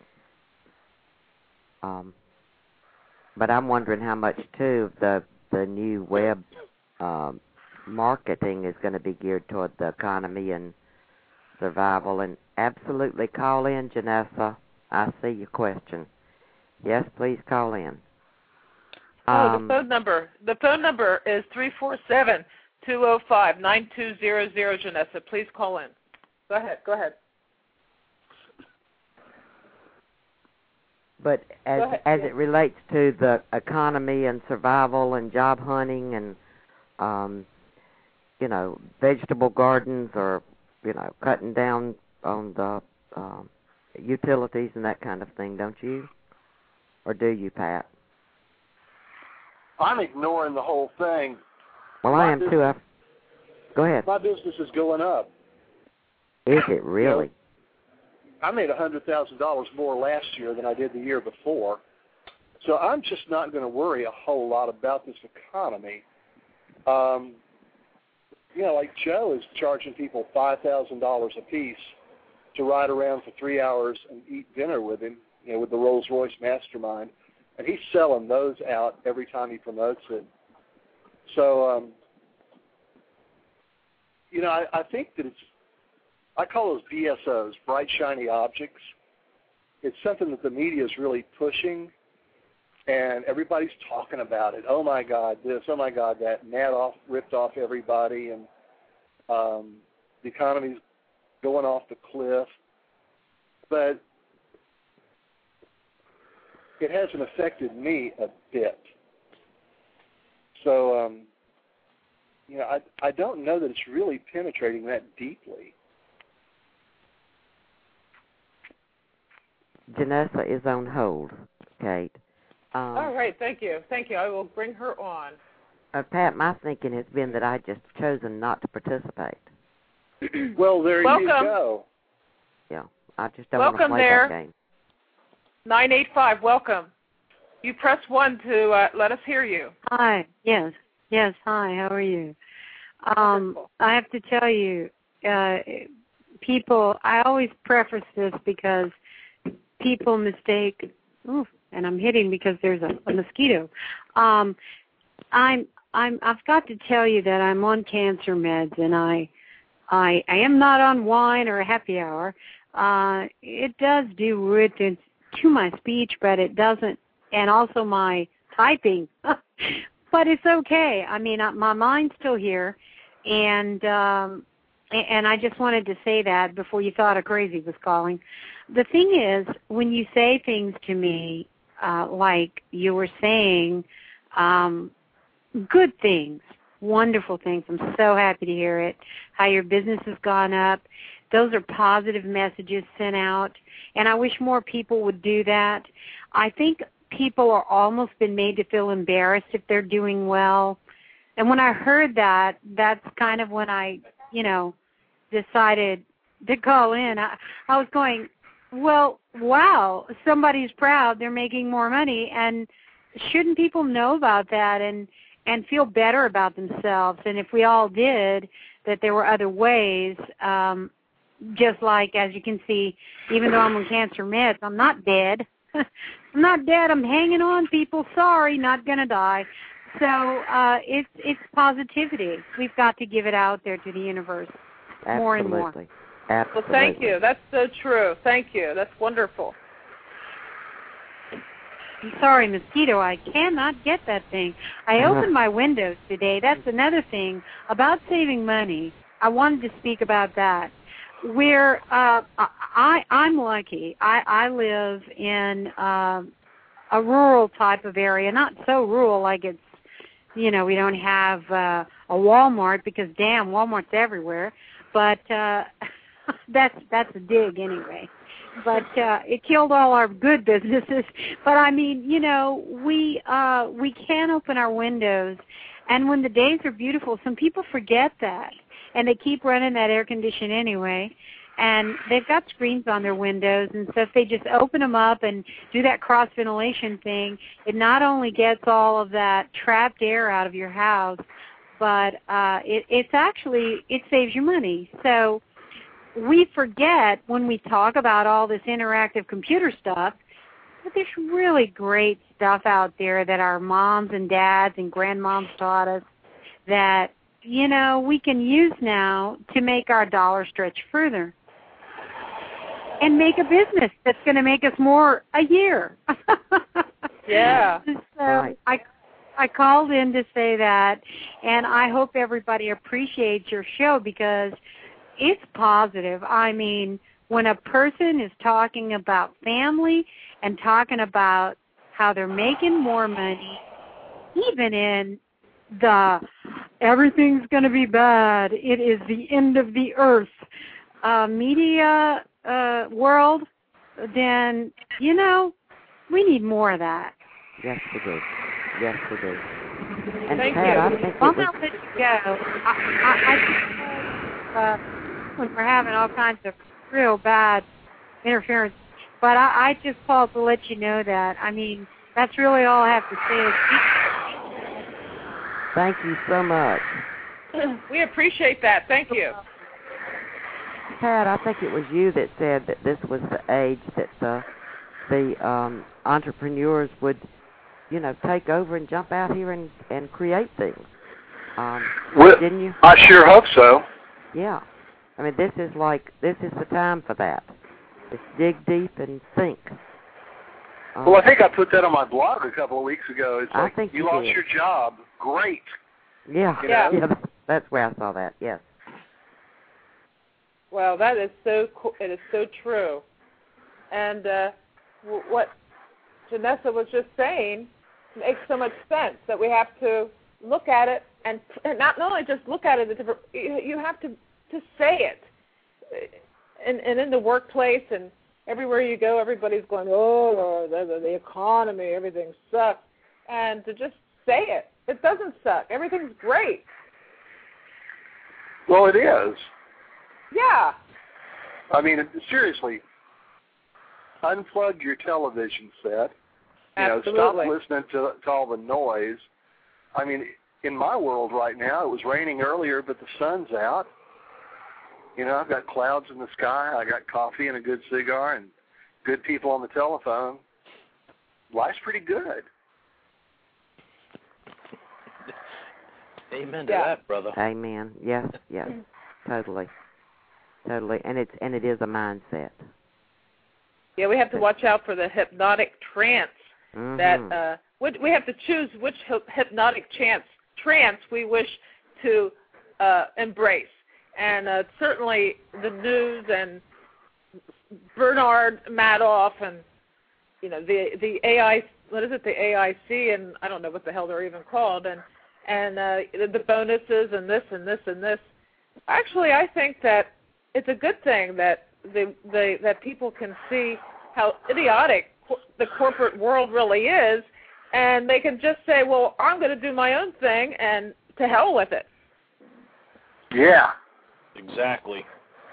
S3: Um, but I'm wondering how much, too, of the, the new web um, marketing is going to be geared toward the economy and survival. And absolutely call in, Janessa. I see your question. Yes, please call in.
S2: Oh,
S3: Um,
S2: the phone number. The phone number is three four seven, two zero five, nine two zero zero, Janessa. Please call in. Go ahead. Go ahead.
S3: But as
S2: Go ahead,
S3: as
S2: yeah.
S3: it relates to the economy and survival and job hunting and um, you know, vegetable gardens or you know, cutting down on the um, utilities and that kind of thing, don't you? Or do you, Pat?
S4: I'm ignoring the whole thing.
S3: Well,
S4: My
S3: I am
S4: business,
S3: too. I, go ahead.
S4: My business is going up.
S3: Is it really?
S4: You know, I made one hundred thousand dollars more last year than I did the year before. So I'm just not going to worry a whole lot about this economy. Um, you know, like Joe is charging people five thousand dollars a piece to ride around for three hours and eat dinner with him, you know, with the Rolls-Royce Mastermind. And he's selling those out every time he promotes it. So, um, you know, I, I think that it's, I call those B S Os, bright, shiny objects. It's something that the media is really pushing, and everybody's talking about it. Oh, my God, this, oh, my God, that. Madoff ripped off everybody, and um, the economy's going off the cliff. But it hasn't affected me a bit. So, um, you know, I, I don't know that it's really penetrating that deeply.
S3: Janessa is on hold, Kate. Um,
S2: All right. Thank you. Thank you. I will bring her on.
S3: Uh, Pat, my thinking has been that I just chosen not to participate.
S4: Well, there
S2: Welcome.
S4: you go.
S3: Yeah, I just don't want to
S2: Welcome
S3: play
S2: there.
S3: that game.
S2: nine eight five, welcome. You press one to uh, let us hear you.
S9: Hi. Yes. Yes. Hi. How are you? Um, I have to tell you, uh, people, I always preface this because people mistake, ooh, and I'm hitting because there's a, a mosquito. Um, I'm, I'm, I've got to tell you that I'm on cancer meds, and I, I, I am not on wine or a happy hour. Uh, it does do root to my speech, but it doesn't, and also my typing. But it's okay. I mean, my mind's still here, and um, and I just wanted to say that before you thought a crazy was calling. The thing is, when you say things to me, uh, like you were saying, um, good things, wonderful things. I'm so happy to hear it. How your business has gone up. Those are positive messages sent out, and I wish more people would do that. I think people are almost been made to feel embarrassed if they're doing well. And when I heard that, that's kind of when I, you know, decided to call in. I, I was going, well, wow, somebody's proud. They're making more money. And shouldn't people know about that and, and feel better about themselves? And if we all did, that there were other ways, um, just like, as you can see, even though I'm on cancer meds, I'm not dead. I'm not dead. I'm hanging on, people. Sorry, not going to die. So uh, it's it's positivity. We've got to give it out there to the universe more and more.
S3: Absolutely. Absolutely.
S2: Well, thank you. That's so true. Thank you. That's wonderful.
S9: I'm sorry, mosquito, I cannot get that thing. I opened my windows today. That's another thing about saving money. I wanted to speak about that. Where uh, I, I'm lucky. I, I live in uh, a rural type of area, not so rural like it's, you know, we don't have uh, a Walmart because, damn, Walmart's everywhere. But uh, that's that's a dig anyway. But uh, it killed all our good businesses. But I mean, you know, we uh, we can open our windows, and when the days are beautiful, some people forget that, and they keep running that air condition anyway. And they've got screens on their windows, and so if they just open them up and do that cross ventilation thing, it not only gets all of that trapped air out of your house, but uh, it, it's actually it saves you money. So we forget when we talk about all this interactive computer stuff, but there's really great stuff out there that our moms and dads and grandmoms taught us that, you know, we can use now to make our dollar stretch further and make a business that's going to make us more a year.
S2: Yeah.
S9: So
S3: right.
S9: I, I called in to say that, and I hope everybody appreciates your show because it's positive. I mean, when a person is talking about family and talking about how they're making more money, even in the everything's going to be bad, it is the end of the earth uh, media uh, world, then, you know, we need more of that.
S3: Yes, we do. Yes, we do. And
S2: Thank
S3: Pat,
S2: you.
S3: I think
S9: Well,
S3: it was,
S9: I'll let you go. I, I, I just, uh, when we're having all kinds of real bad interference, but I, I just called to let you know that. I mean, that's really all I have to say. Is
S3: thank you so much.
S2: We appreciate that. Thank you.
S3: Pat, I think it was you that said that this was the age that the the um, entrepreneurs would, you know, take over and jump out here and, and create things. Um,
S4: Well,
S3: didn't you?
S4: I sure hope so.
S3: Yeah. I mean, this is like, this is the time for that. Just dig deep and think. Um,
S4: Well, I think I put that on my blog a couple of weeks ago. It's
S3: I
S4: like,
S3: think
S4: you
S3: you
S4: lost
S3: did.
S4: your job. Great.
S3: Yeah.
S4: You
S2: Yeah.
S4: know?
S3: Yeah, that's where I saw that, yes.
S2: Well, that is so cool. It is so true. And uh, w- what Janessa was just saying makes so much sense that we have to look at it and, and not only just look at it, a different, you, you have to, to say it. And, and in the workplace and everywhere you go, everybody's going, oh, the, the, the economy, everything sucks. And to just say it. It doesn't suck. Everything's great.
S4: Well, it is.
S2: Yeah.
S4: I mean, seriously, unplug your television set. You know,
S2: Absolutely.
S4: stop listening to, to all the noise. I mean, in my world right now, it was raining earlier, but the sun's out. You know, I've got clouds in the sky. I got coffee and a good cigar and good people on the telephone. Life's pretty good.
S7: Amen to
S2: Yeah.
S7: that, brother.
S3: Amen. Yes, yes. Totally. Totally. And it's and it is a mindset.
S2: Yeah, we have to watch out for the hypnotic trance.
S3: Mm-hmm.
S2: That uh, we, we have to choose which hy- hypnotic trance trance we wish to uh, embrace. And uh, certainly the news and Bernard Madoff and you know the the A I what is it the A I C and I don't know what the hell they're even called and and uh, the bonuses and this and this and this. Actually, I think that it's a good thing that the, the that people can see how idiotic co- the corporate world really is, and they can just say, "Well, I'm going to do my own thing," and to hell with it.
S4: Yeah.
S7: Exactly.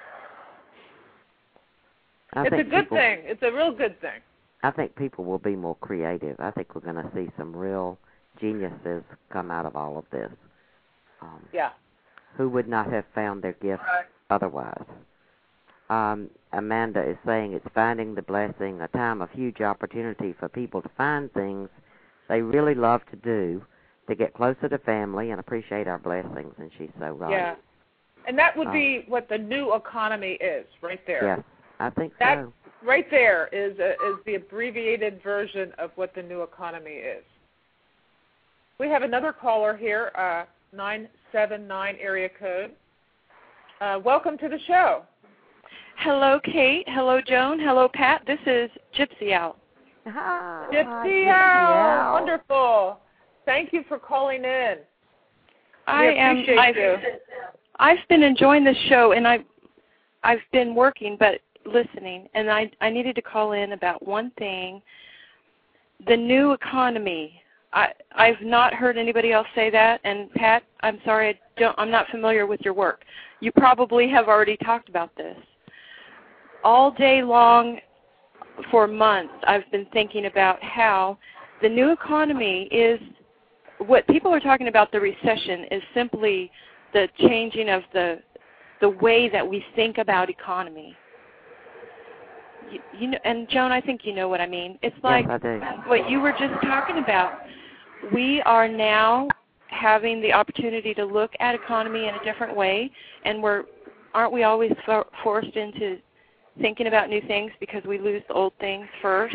S3: I
S2: it's a
S3: think
S2: good
S3: people,
S2: thing. It's a real good thing.
S3: I think people will be more creative. I think we're going to see some real geniuses come out of all of this. Um,
S2: Yeah.
S3: who would not have found their gift
S2: Right.
S3: otherwise? um, Amanda is saying it's finding the blessing, a time of huge opportunity for people to find things they really love to do, to get closer to family and appreciate our blessings, and she's so right.
S2: Yeah. And that would
S3: um,
S2: be what the new economy is, right there.
S3: Yes, I think
S2: that,
S3: so.
S2: Right there is a, is the abbreviated version of what the new economy is. We have another caller here, uh, nine seven nine area code. Uh, welcome to the show.
S10: Hello, Kate. Hello, Joan. Hello, Pat. This is Gypsy Owl.
S3: Hi,
S2: Gypsy
S3: Gypsy
S2: Owl.
S3: Owl.
S2: Wonderful. Thank you for calling in.
S10: I
S2: we
S10: am.
S2: appreciate
S10: I've,
S2: you.
S10: I've been enjoying this show, and I've I've been working, but listening, and I I needed to call in about one thing. The new economy. I I've not heard anybody else say that, and Pat, I'm sorry, I don't. I'm not familiar with your work. You probably have already talked about this. All day long, for months, I've been thinking about how the new economy is. What people are talking about, the recession, is simply the changing of the the way that we think about economy. You, you know, and Joan, I think you know what I mean. It's like
S3: yes, I do.
S10: what you were just talking about. We are now having the opportunity to look at economy in a different way, and we're aren't we always for, forced into thinking about new things because we lose the old things first?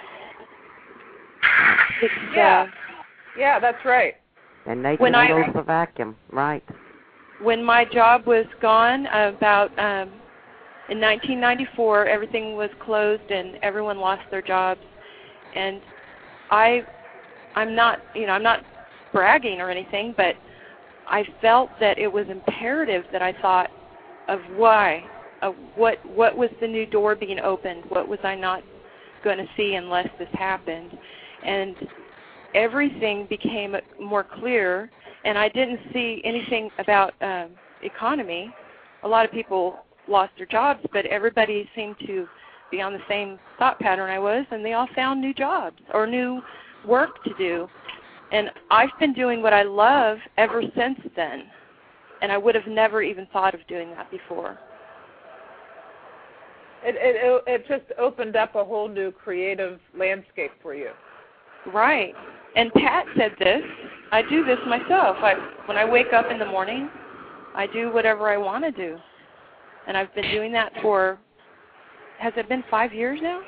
S10: It's,
S2: yeah.
S10: Uh,
S2: Yeah, that's right.
S3: And nature
S10: when I,
S3: rules the vacuum, right.
S10: When my job was gone, about um, in nineteen ninety-four, everything was closed and everyone lost their jobs. And I, I'm not, you know, I'm not bragging or anything, but I felt that it was imperative that I thought of why, of what, what was the new door being opened? What was I not going to see unless this happened? And everything became more clear, and I didn't see anything about um, economy. A lot of people lost their jobs, but everybody seemed to be on the same thought pattern I was, and they all found new jobs or new work to do. And I've been doing what I love ever since then, and I would have never even thought of doing that before.
S2: It, it, it just opened up a whole new creative landscape for you.
S10: Right. And Pat said this. I do this myself. I, when I wake up in the morning, I do whatever I want to do. And I've been doing that for, has it been five years now?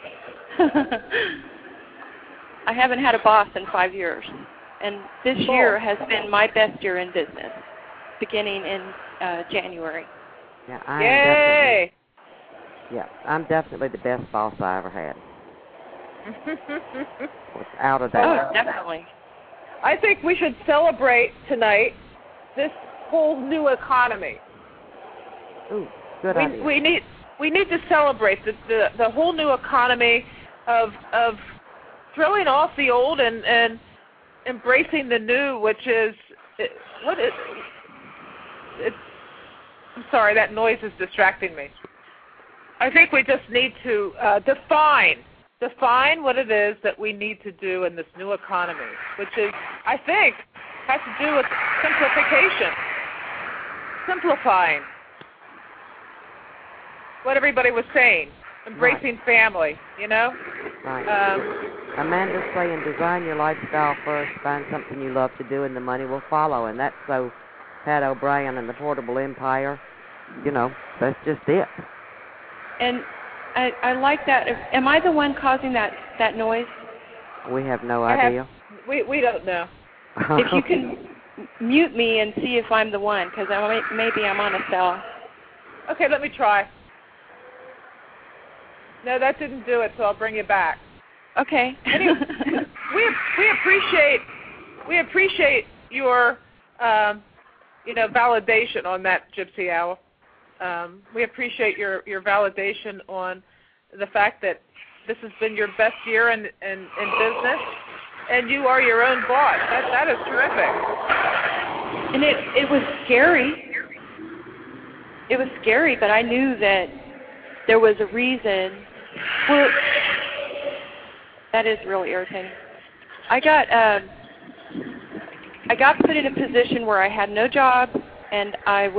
S10: I haven't had a boss in five years. And this
S2: cool.
S10: year has been my best year in business, beginning in uh, January.
S3: Yeah, I
S2: Yay!
S3: Yeah, I'm definitely the best boss I ever had. Without a doubt.
S10: Oh, definitely.
S2: I think we should celebrate tonight this whole new economy.
S3: Ooh, good
S2: we,
S3: idea.
S2: We need we need to celebrate the, the the whole new economy of of throwing off the old and and embracing the new, which is it, what is it's. I'm sorry, that noise is distracting me. I think we just need to uh, define. Define what it is that we need to do in this new economy, which is, I think, has to do with simplification. Simplifying. What everybody was saying. Embracing right. family, you know?
S3: Right.
S2: Um,
S3: Amanda's saying design your lifestyle first, find something you love to do, and the money will follow. And that's so Pat O'Brien and the Portable Empire, you know, that's just it.
S10: And I, I like that. Am I the one causing that, that noise?
S3: We have no
S2: I
S3: idea.
S2: Have, we we don't know.
S10: If you can mute me and see if I'm the one, because maybe I'm on a cell.
S2: Okay, let me try. No, that didn't do it, so I'll bring you back.
S10: Okay.
S2: Anyway, we we appreciate we appreciate your um, you know validation on that, Gypsy Owl. Um, we appreciate your, your validation on the fact that this has been your best year in, in, in business, and you are your own boss. That, that is terrific.
S10: And it, it was scary. It was scary, but I knew that there was a reason. Well, that is really irritating. I got um, I got put in a position where I had no job, and I was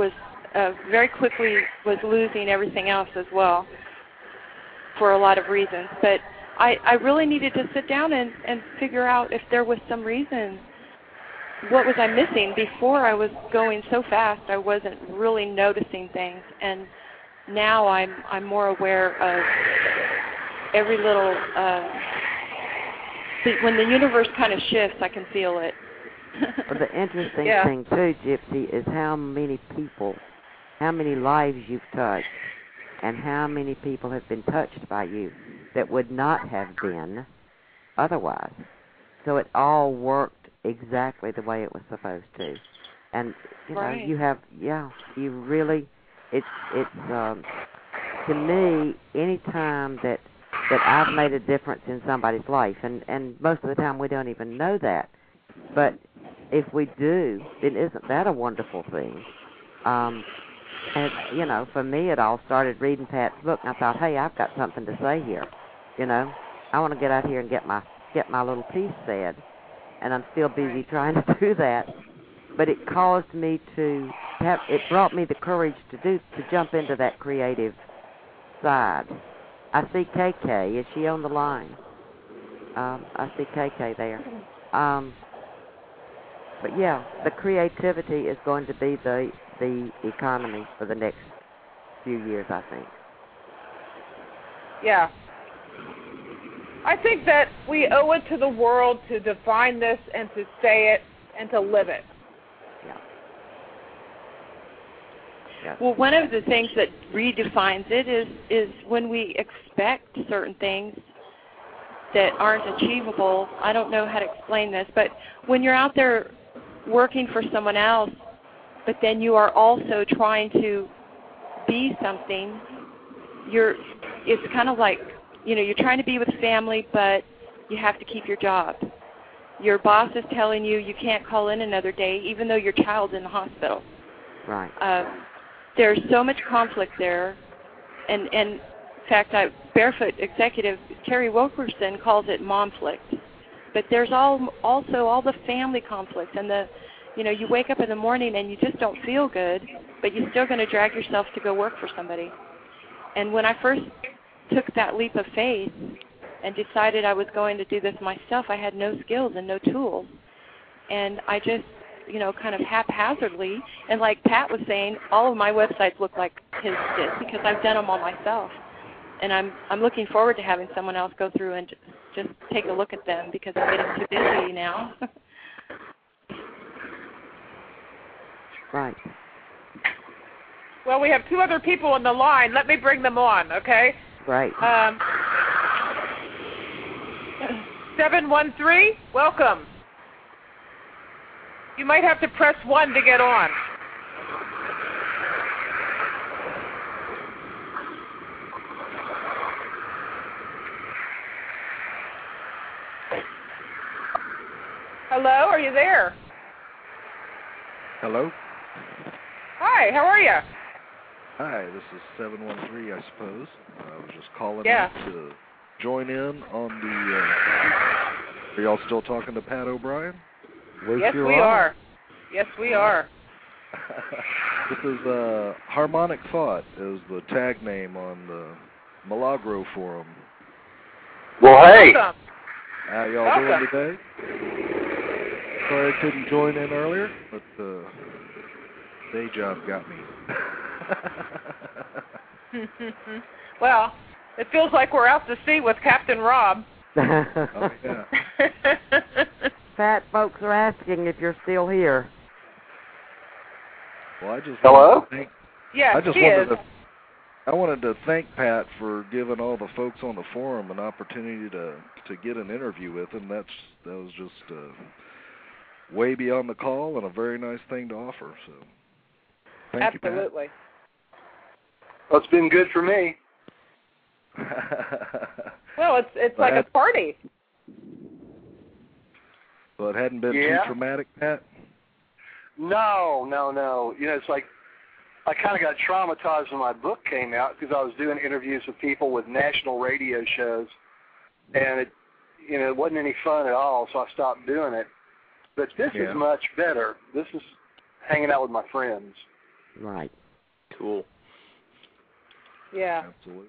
S10: uh, very quickly was losing everything else as well for a lot of reasons. But I, I really needed to sit down and, and figure out if there was some reason. What was I missing? Before I was going so fast, I wasn't really noticing things, and now I'm I'm more aware of every little. Uh, see, when the universe kind of shifts, I can feel it.
S3: Well, the interesting
S10: yeah.
S3: thing too, Gypsy, is how many people, how many lives you've touched, and how many people have been touched by you that would not have been otherwise. So it all worked exactly the way it was supposed to. And, you know,
S10: right.
S3: you have, yeah, you really, it's, it's, um, to me, any time that, that I've made a difference in somebody's life, and, and most of the time we don't even know that, but if we do, then isn't that a wonderful thing? Um, and, you know, for me, it all started reading Pat's book, and I thought, hey, I've got something to say here. You know, I want to get out here and get my get my little piece said, and I'm still busy trying to do that. But it caused me to have, it brought me the courage to do, to jump into that creative side. I see K K. Is she on the line? Um, I see K K there. Um, but yeah, the creativity is going to be the the economy for the next few years, I think.
S2: Yeah. I think that we owe it to the world to define this and to say it and to live it.
S3: Yeah. Yeah.
S10: Well, one of the things that redefines it is is when we expect certain things that aren't achievable. I don't know how to explain this, but when you're out there working for someone else, but then you are also trying to be something, you're it's kind of like, you know, you're trying to be with family, but you have to keep your job. Your boss is telling you you can't call in another day, even though your child's in the hospital.
S3: Right.
S10: Uh, there's so much conflict there, and, and in fact, I, Barefoot executive Terry Wilkerson calls it momflict. But there's all, also all the family conflict, and the, you know, you wake up in the morning and you just don't feel good, but you're still going to drag yourself to go work for somebody. And when I first took that leap of faith and decided I was going to do this myself, I had no skills and no tools. And I just, you know, kind of haphazardly, and like Pat was saying, all of my websites look like his did because I've done them all myself. And I'm I'm looking forward to having someone else go through and just, just take a look at them because I'm getting too busy now.
S3: Right.
S2: Well, we have two other people on the line. Let me bring them on, okay?
S3: Right.
S2: Um, seven one three, welcome. You might have to press one to get on. Hello, are you there?
S11: Hello?
S2: Hi, how are you?
S11: Hi, this is seven one three, I suppose. I was just calling
S2: yeah.
S11: in to join in on the... Uh, are y'all still talking to Pat O'Brien?
S2: Yes, we are. are. Yes, we are.
S11: This is uh, Harmonic Thought is the tag name on the Milagro forum.
S6: Well, hey.
S2: Welcome.
S11: How y'all
S2: Welcome.
S11: doing today? Sorry I couldn't join in earlier, but the uh, day job got me.
S2: Well, it feels like we're out to sea with Captain Rob.
S11: Oh, yeah.
S3: Fat folks are asking if you're still here.
S11: Well, I just
S6: Hello?
S11: Thank,
S2: Yes,
S11: I just
S2: he
S11: wanted
S2: is.
S11: to. I wanted to thank Pat for giving all the folks on the forum an opportunity to to get an interview with him. That's that was just uh, way beyond the call and a very nice thing to offer. So, thank
S2: Absolutely.
S11: you, Pat.
S4: Well, it's been good for me.
S2: Well, it's it's like
S11: Pat,
S2: a party.
S11: Well, it hadn't been
S4: Yeah.
S11: too traumatic, Pat?
S4: No, no, no. You know, it's like I kind of got traumatized when my book came out because I was doing interviews with people with national radio shows, and it, you know, it wasn't any fun at all, so I stopped doing it. But this
S11: Yeah.
S4: is much better. This is hanging out with my friends.
S3: Right.
S7: cool.
S2: Yeah.
S11: Absolutely.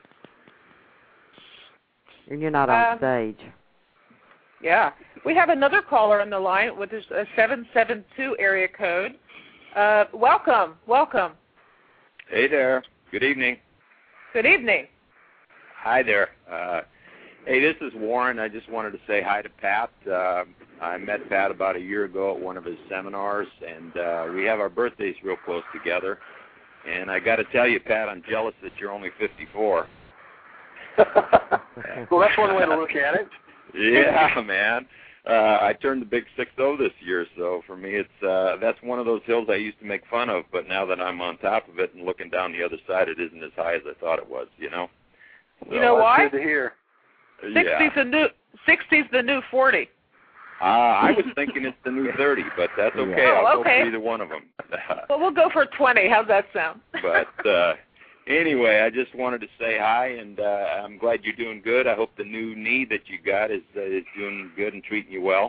S3: And you're not on
S2: Um,
S3: stage.
S2: Yeah. We have another caller on the line with a seven seven two area code. Uh, welcome. Welcome.
S12: Hey there. Good evening.
S2: Good evening.
S12: Hi there. Uh, hey, this is Warren. I just wanted to say hi to Pat. Uh, I met Pat about a year ago at one of his seminars, and uh, we have our birthdays real close together. And I got to tell you, Pat, I'm jealous that you're only fifty-four.
S4: Well, that's one way to look at it.
S12: Yeah, man. Uh, I turned the big six oh this year, so for me, it's uh, that's one of those hills I used to make fun of. But now that I'm on top of it and looking down the other side, it isn't as high as I thought it was. You know. So,
S2: You know why?
S4: Good to hear.
S2: Sixty's
S12: Yeah.
S2: the new sixty's the new forty.
S12: Uh, I was thinking it's the new thirty, but that's okay.
S2: Oh,
S12: I'll
S2: okay.
S12: go for either one of them.
S2: Well, we'll go for twenty. How's that sound?
S12: But uh, anyway, I just wanted to say hi, and uh, I'm glad you're doing good. I hope the new knee that you got is uh, is doing good and treating you well.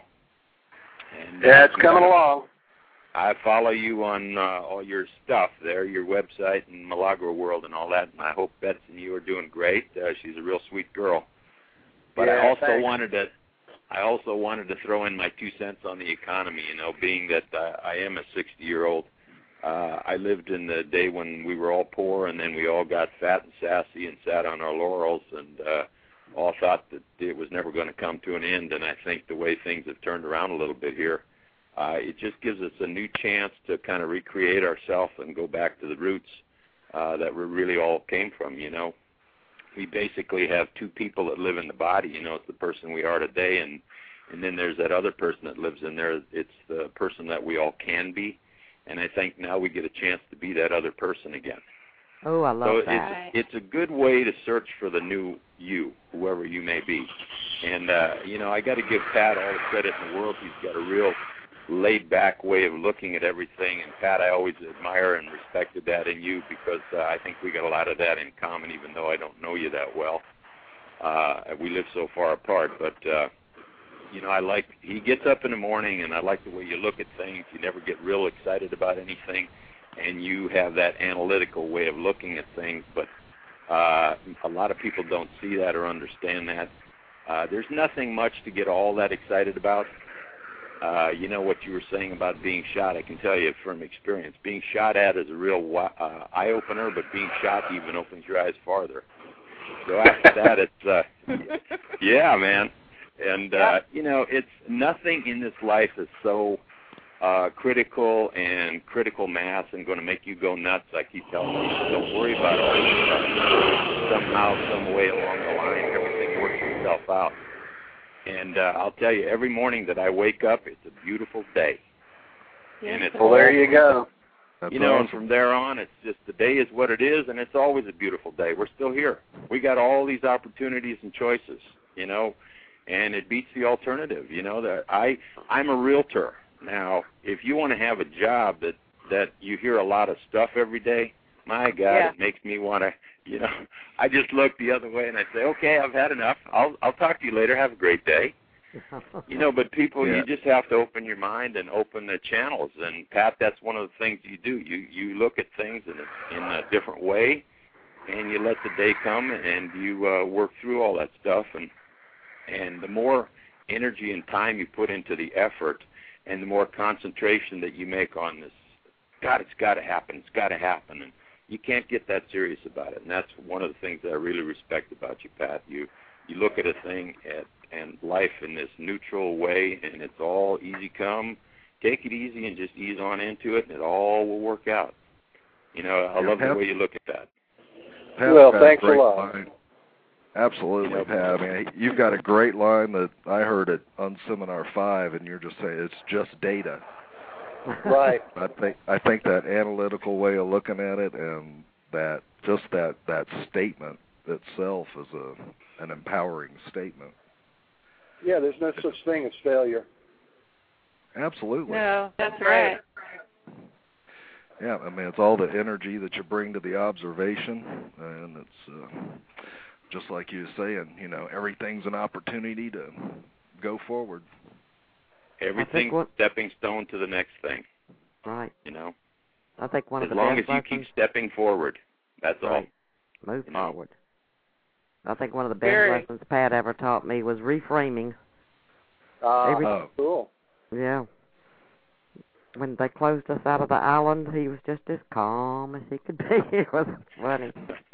S12: And,
S4: Yeah,
S12: uh,
S4: it's coming along.
S12: I follow you on uh, all your stuff there, your website and Milagro World and all that, and I hope Betsy and you are doing great. Uh, she's a real sweet girl. But
S4: Yeah,
S12: I also
S4: thanks.
S12: wanted to I also wanted to throw in my two cents on the economy, you know, being that uh, I am a sixty-year-old. Uh, I lived in the day when we were all poor, and then we all got fat and sassy and sat on our laurels and uh, all thought that it was never going to come to an end. And I think the way things have turned around a little bit here, uh, it just gives us a new chance to kind of recreate ourselves and go back to the roots uh, that we really all came from, you know. We basically have two people that live in the body, you know, it's the person we are today, and and then there's that other person that lives in there. It's the person that we all can be, and I think now we get a chance to be that other person again.
S3: Oh, I love
S12: so
S3: that.
S12: it's it's a good way to search for the new you, whoever you may be. And, uh, you know, I got to give Pat all the credit in the world. He's got a real laid-back way of looking at everything. And, Pat, I always admire and respected that in you because uh, I think we got a lot of that in common, even though I don't know you that well. Uh, we live so far apart. But, uh, you know, I like – he gets up in the morning, and I like the way you look at things. You never get real excited about anything. And you have that analytical way of looking at things, but uh, a lot of people don't see that or understand that. Uh, there's nothing much to get all that excited about. Uh, you know what you were saying about being shot, I can tell you from experience. Being shot at is a real uh, eye-opener, but being shot even opens your eyes farther. So after that, it's, uh, yeah, man. And, uh, you know, it's nothing in this life is so uh, critical and critical mass and going to make you go nuts. I keep telling you, don't worry about all this stuff. Somehow, some way along the line, everything works itself out. And uh, I'll tell you, every morning that I wake up, it's a beautiful day. And it's
S4: well, there you go.
S12: You know, and from there on, it's just the day is what it is, and it's always a beautiful day. We're still here. We got all these opportunities and choices, you know, and it beats the alternative. You know, that I I'm a realtor. Now, if you want to have a job that that you hear a lot of stuff every day, my God,
S2: Yeah.
S12: it makes me want to, you know, I just look the other way and I say, okay, I've had enough. I'll I'll talk to you later. Have a great day. You know, but people,
S11: Yeah.
S12: you just have to open your mind and open the channels. And, Pat, that's one of the things you do. You you look at things in a, in a different way, and you let the day come, and you uh, work through all that stuff. And and the more energy and time you put into the effort and the more concentration that you make on this, God, it's got to happen. It's got to happen. And you can't get that serious about it. And that's one of the things that I really respect about you, Pat. You you look at a thing at and life in this neutral way, and it's all easy come. Take it easy and just ease on into it, and it all will work out. You know, I
S11: Yeah,
S12: love
S11: Pat,
S12: the way you look at that.
S11: Pat's
S4: Well,
S11: got
S4: thanks a
S11: great
S4: lot.
S11: line. Absolutely,
S12: You know,
S11: Pat. I mean, you've got a great line that I heard at on Seminar Five, and you're just saying it's just data.
S4: Right.
S11: I think I think that analytical way of looking at it, and that just that that statement itself is a an empowering statement.
S4: Yeah, there's no such thing as failure.
S11: Absolutely.
S2: No, that's right.
S11: Yeah, I mean, it's all the energy that you bring to the observation, and it's uh, just like you were saying, you know, everything's an opportunity to go forward.
S12: Everything's
S3: what-
S12: stepping stone to the next thing,
S3: Right.
S12: you know.
S3: I think one
S12: as
S3: of the
S12: long
S3: best
S12: as you
S3: lessons,
S12: keep stepping forward, that's
S3: right.
S12: all.
S3: Move
S12: You
S3: forward.
S12: know.
S3: I think one of the best
S2: Very.
S3: lessons Pat ever taught me was reframing.
S4: Uh,
S3: Every,
S11: Oh.
S4: cool.
S3: Yeah. When they closed us out of the island, he was just as calm as he could be. It was funny.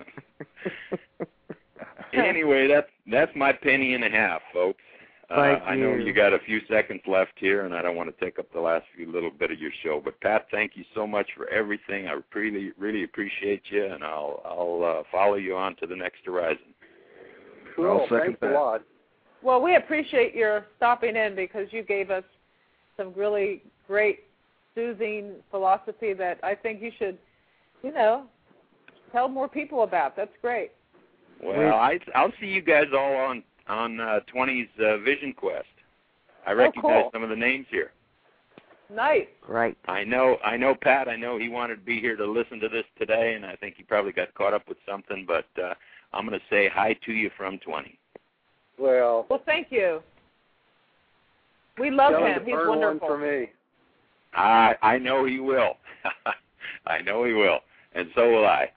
S12: Anyway, that's that's my penny and a half, folks. Uh,
S3: Thank
S12: I know
S3: you.
S12: you got a few seconds left here, and I don't want to take up the last few little bit of your show. But Pat, thank you so much for everything. I really, really appreciate you, and I'll I'll uh, follow you on to the next horizon.
S4: Cool.
S11: I'll second
S4: Thanks
S11: that.
S4: a lot.
S2: Well, we appreciate your stopping in because you gave us some really great, soothing philosophy that I think you should, you know, tell more people about. That's great.
S12: Well, I I'll see you guys all on on uh, twenty's uh, Vision Quest. I recognize
S2: Oh, cool.
S12: some of the names here.
S2: Nice.
S3: Great.
S12: I know, I know, Pat. I know he wanted to be here to listen to this today, and I think he probably got caught up with something. But uh, I'm going to say hi to you from twenty.
S4: Well,
S2: Well, thank you. We love
S4: tell him
S2: him.
S4: to
S2: He's
S4: burn
S2: wonderful.
S4: one for me.
S12: I I know he will. I know he will, and so will I.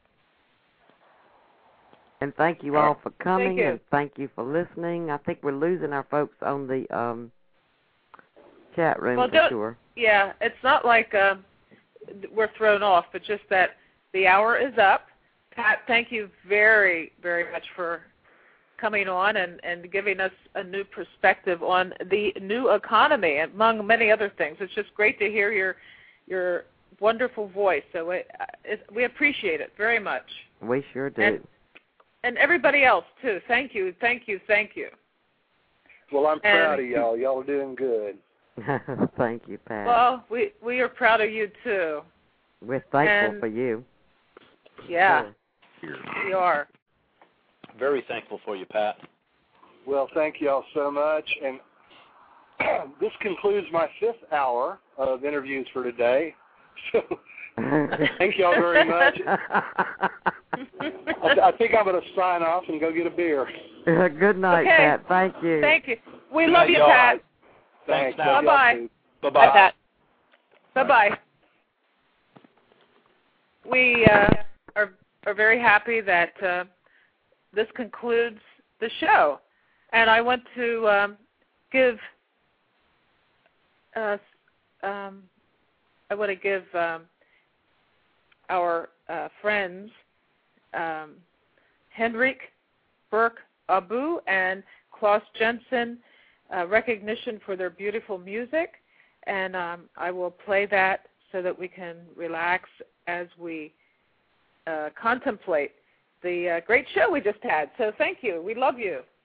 S3: And thank you all for coming,
S2: Thank you.
S3: and thank you for listening. I think we're losing our folks on the um, chat room
S2: Well,
S3: for
S2: don't-
S3: sure.
S2: Yeah, it's not like uh, we're thrown off, but just that the hour is up. Pat, thank you very, very much for coming on and, and giving us a new perspective on the new economy, among many other things. It's just great to hear your your wonderful voice. So it, it, we appreciate it very much.
S3: We sure do.
S2: And, and everybody else, too. Thank you, thank you, thank you.
S4: Well, I'm proud
S2: And-
S4: of y'all. Y'all are doing good.
S3: Thank you, Pat.
S2: Well, we, we are proud of you, too.
S3: we're thankful
S2: and-
S3: for you.
S2: Yeah,
S11: Here.
S2: we are.
S7: Very thankful for you, Pat.
S4: Well, thank y'all so much. And this concludes my fifth hour of interviews for today. So thank y'all very much. I, I think I'm going to sign off and go get a beer.
S3: Good night,
S2: Okay.
S3: Pat. Thank you.
S2: Thank you. We
S7: Good
S2: love
S7: night,
S2: you,
S7: y'all.
S2: Pat.
S7: Thanks
S4: Thanks.
S7: now.
S4: Y'all
S2: Bye-bye.
S4: too.
S7: Bye-bye.
S5: Bye, Pat.
S2: Bye-bye. We uh, are, are very happy that uh, this concludes the show. And I want to um, give uh, um, I want to give um, our uh, friends um, Henrik Burke Abu and Klaus Jensen uh, recognition for their beautiful music, and um, I will play that so that we can relax as we uh, contemplate the uh, great show we just had. So thank you. We love you.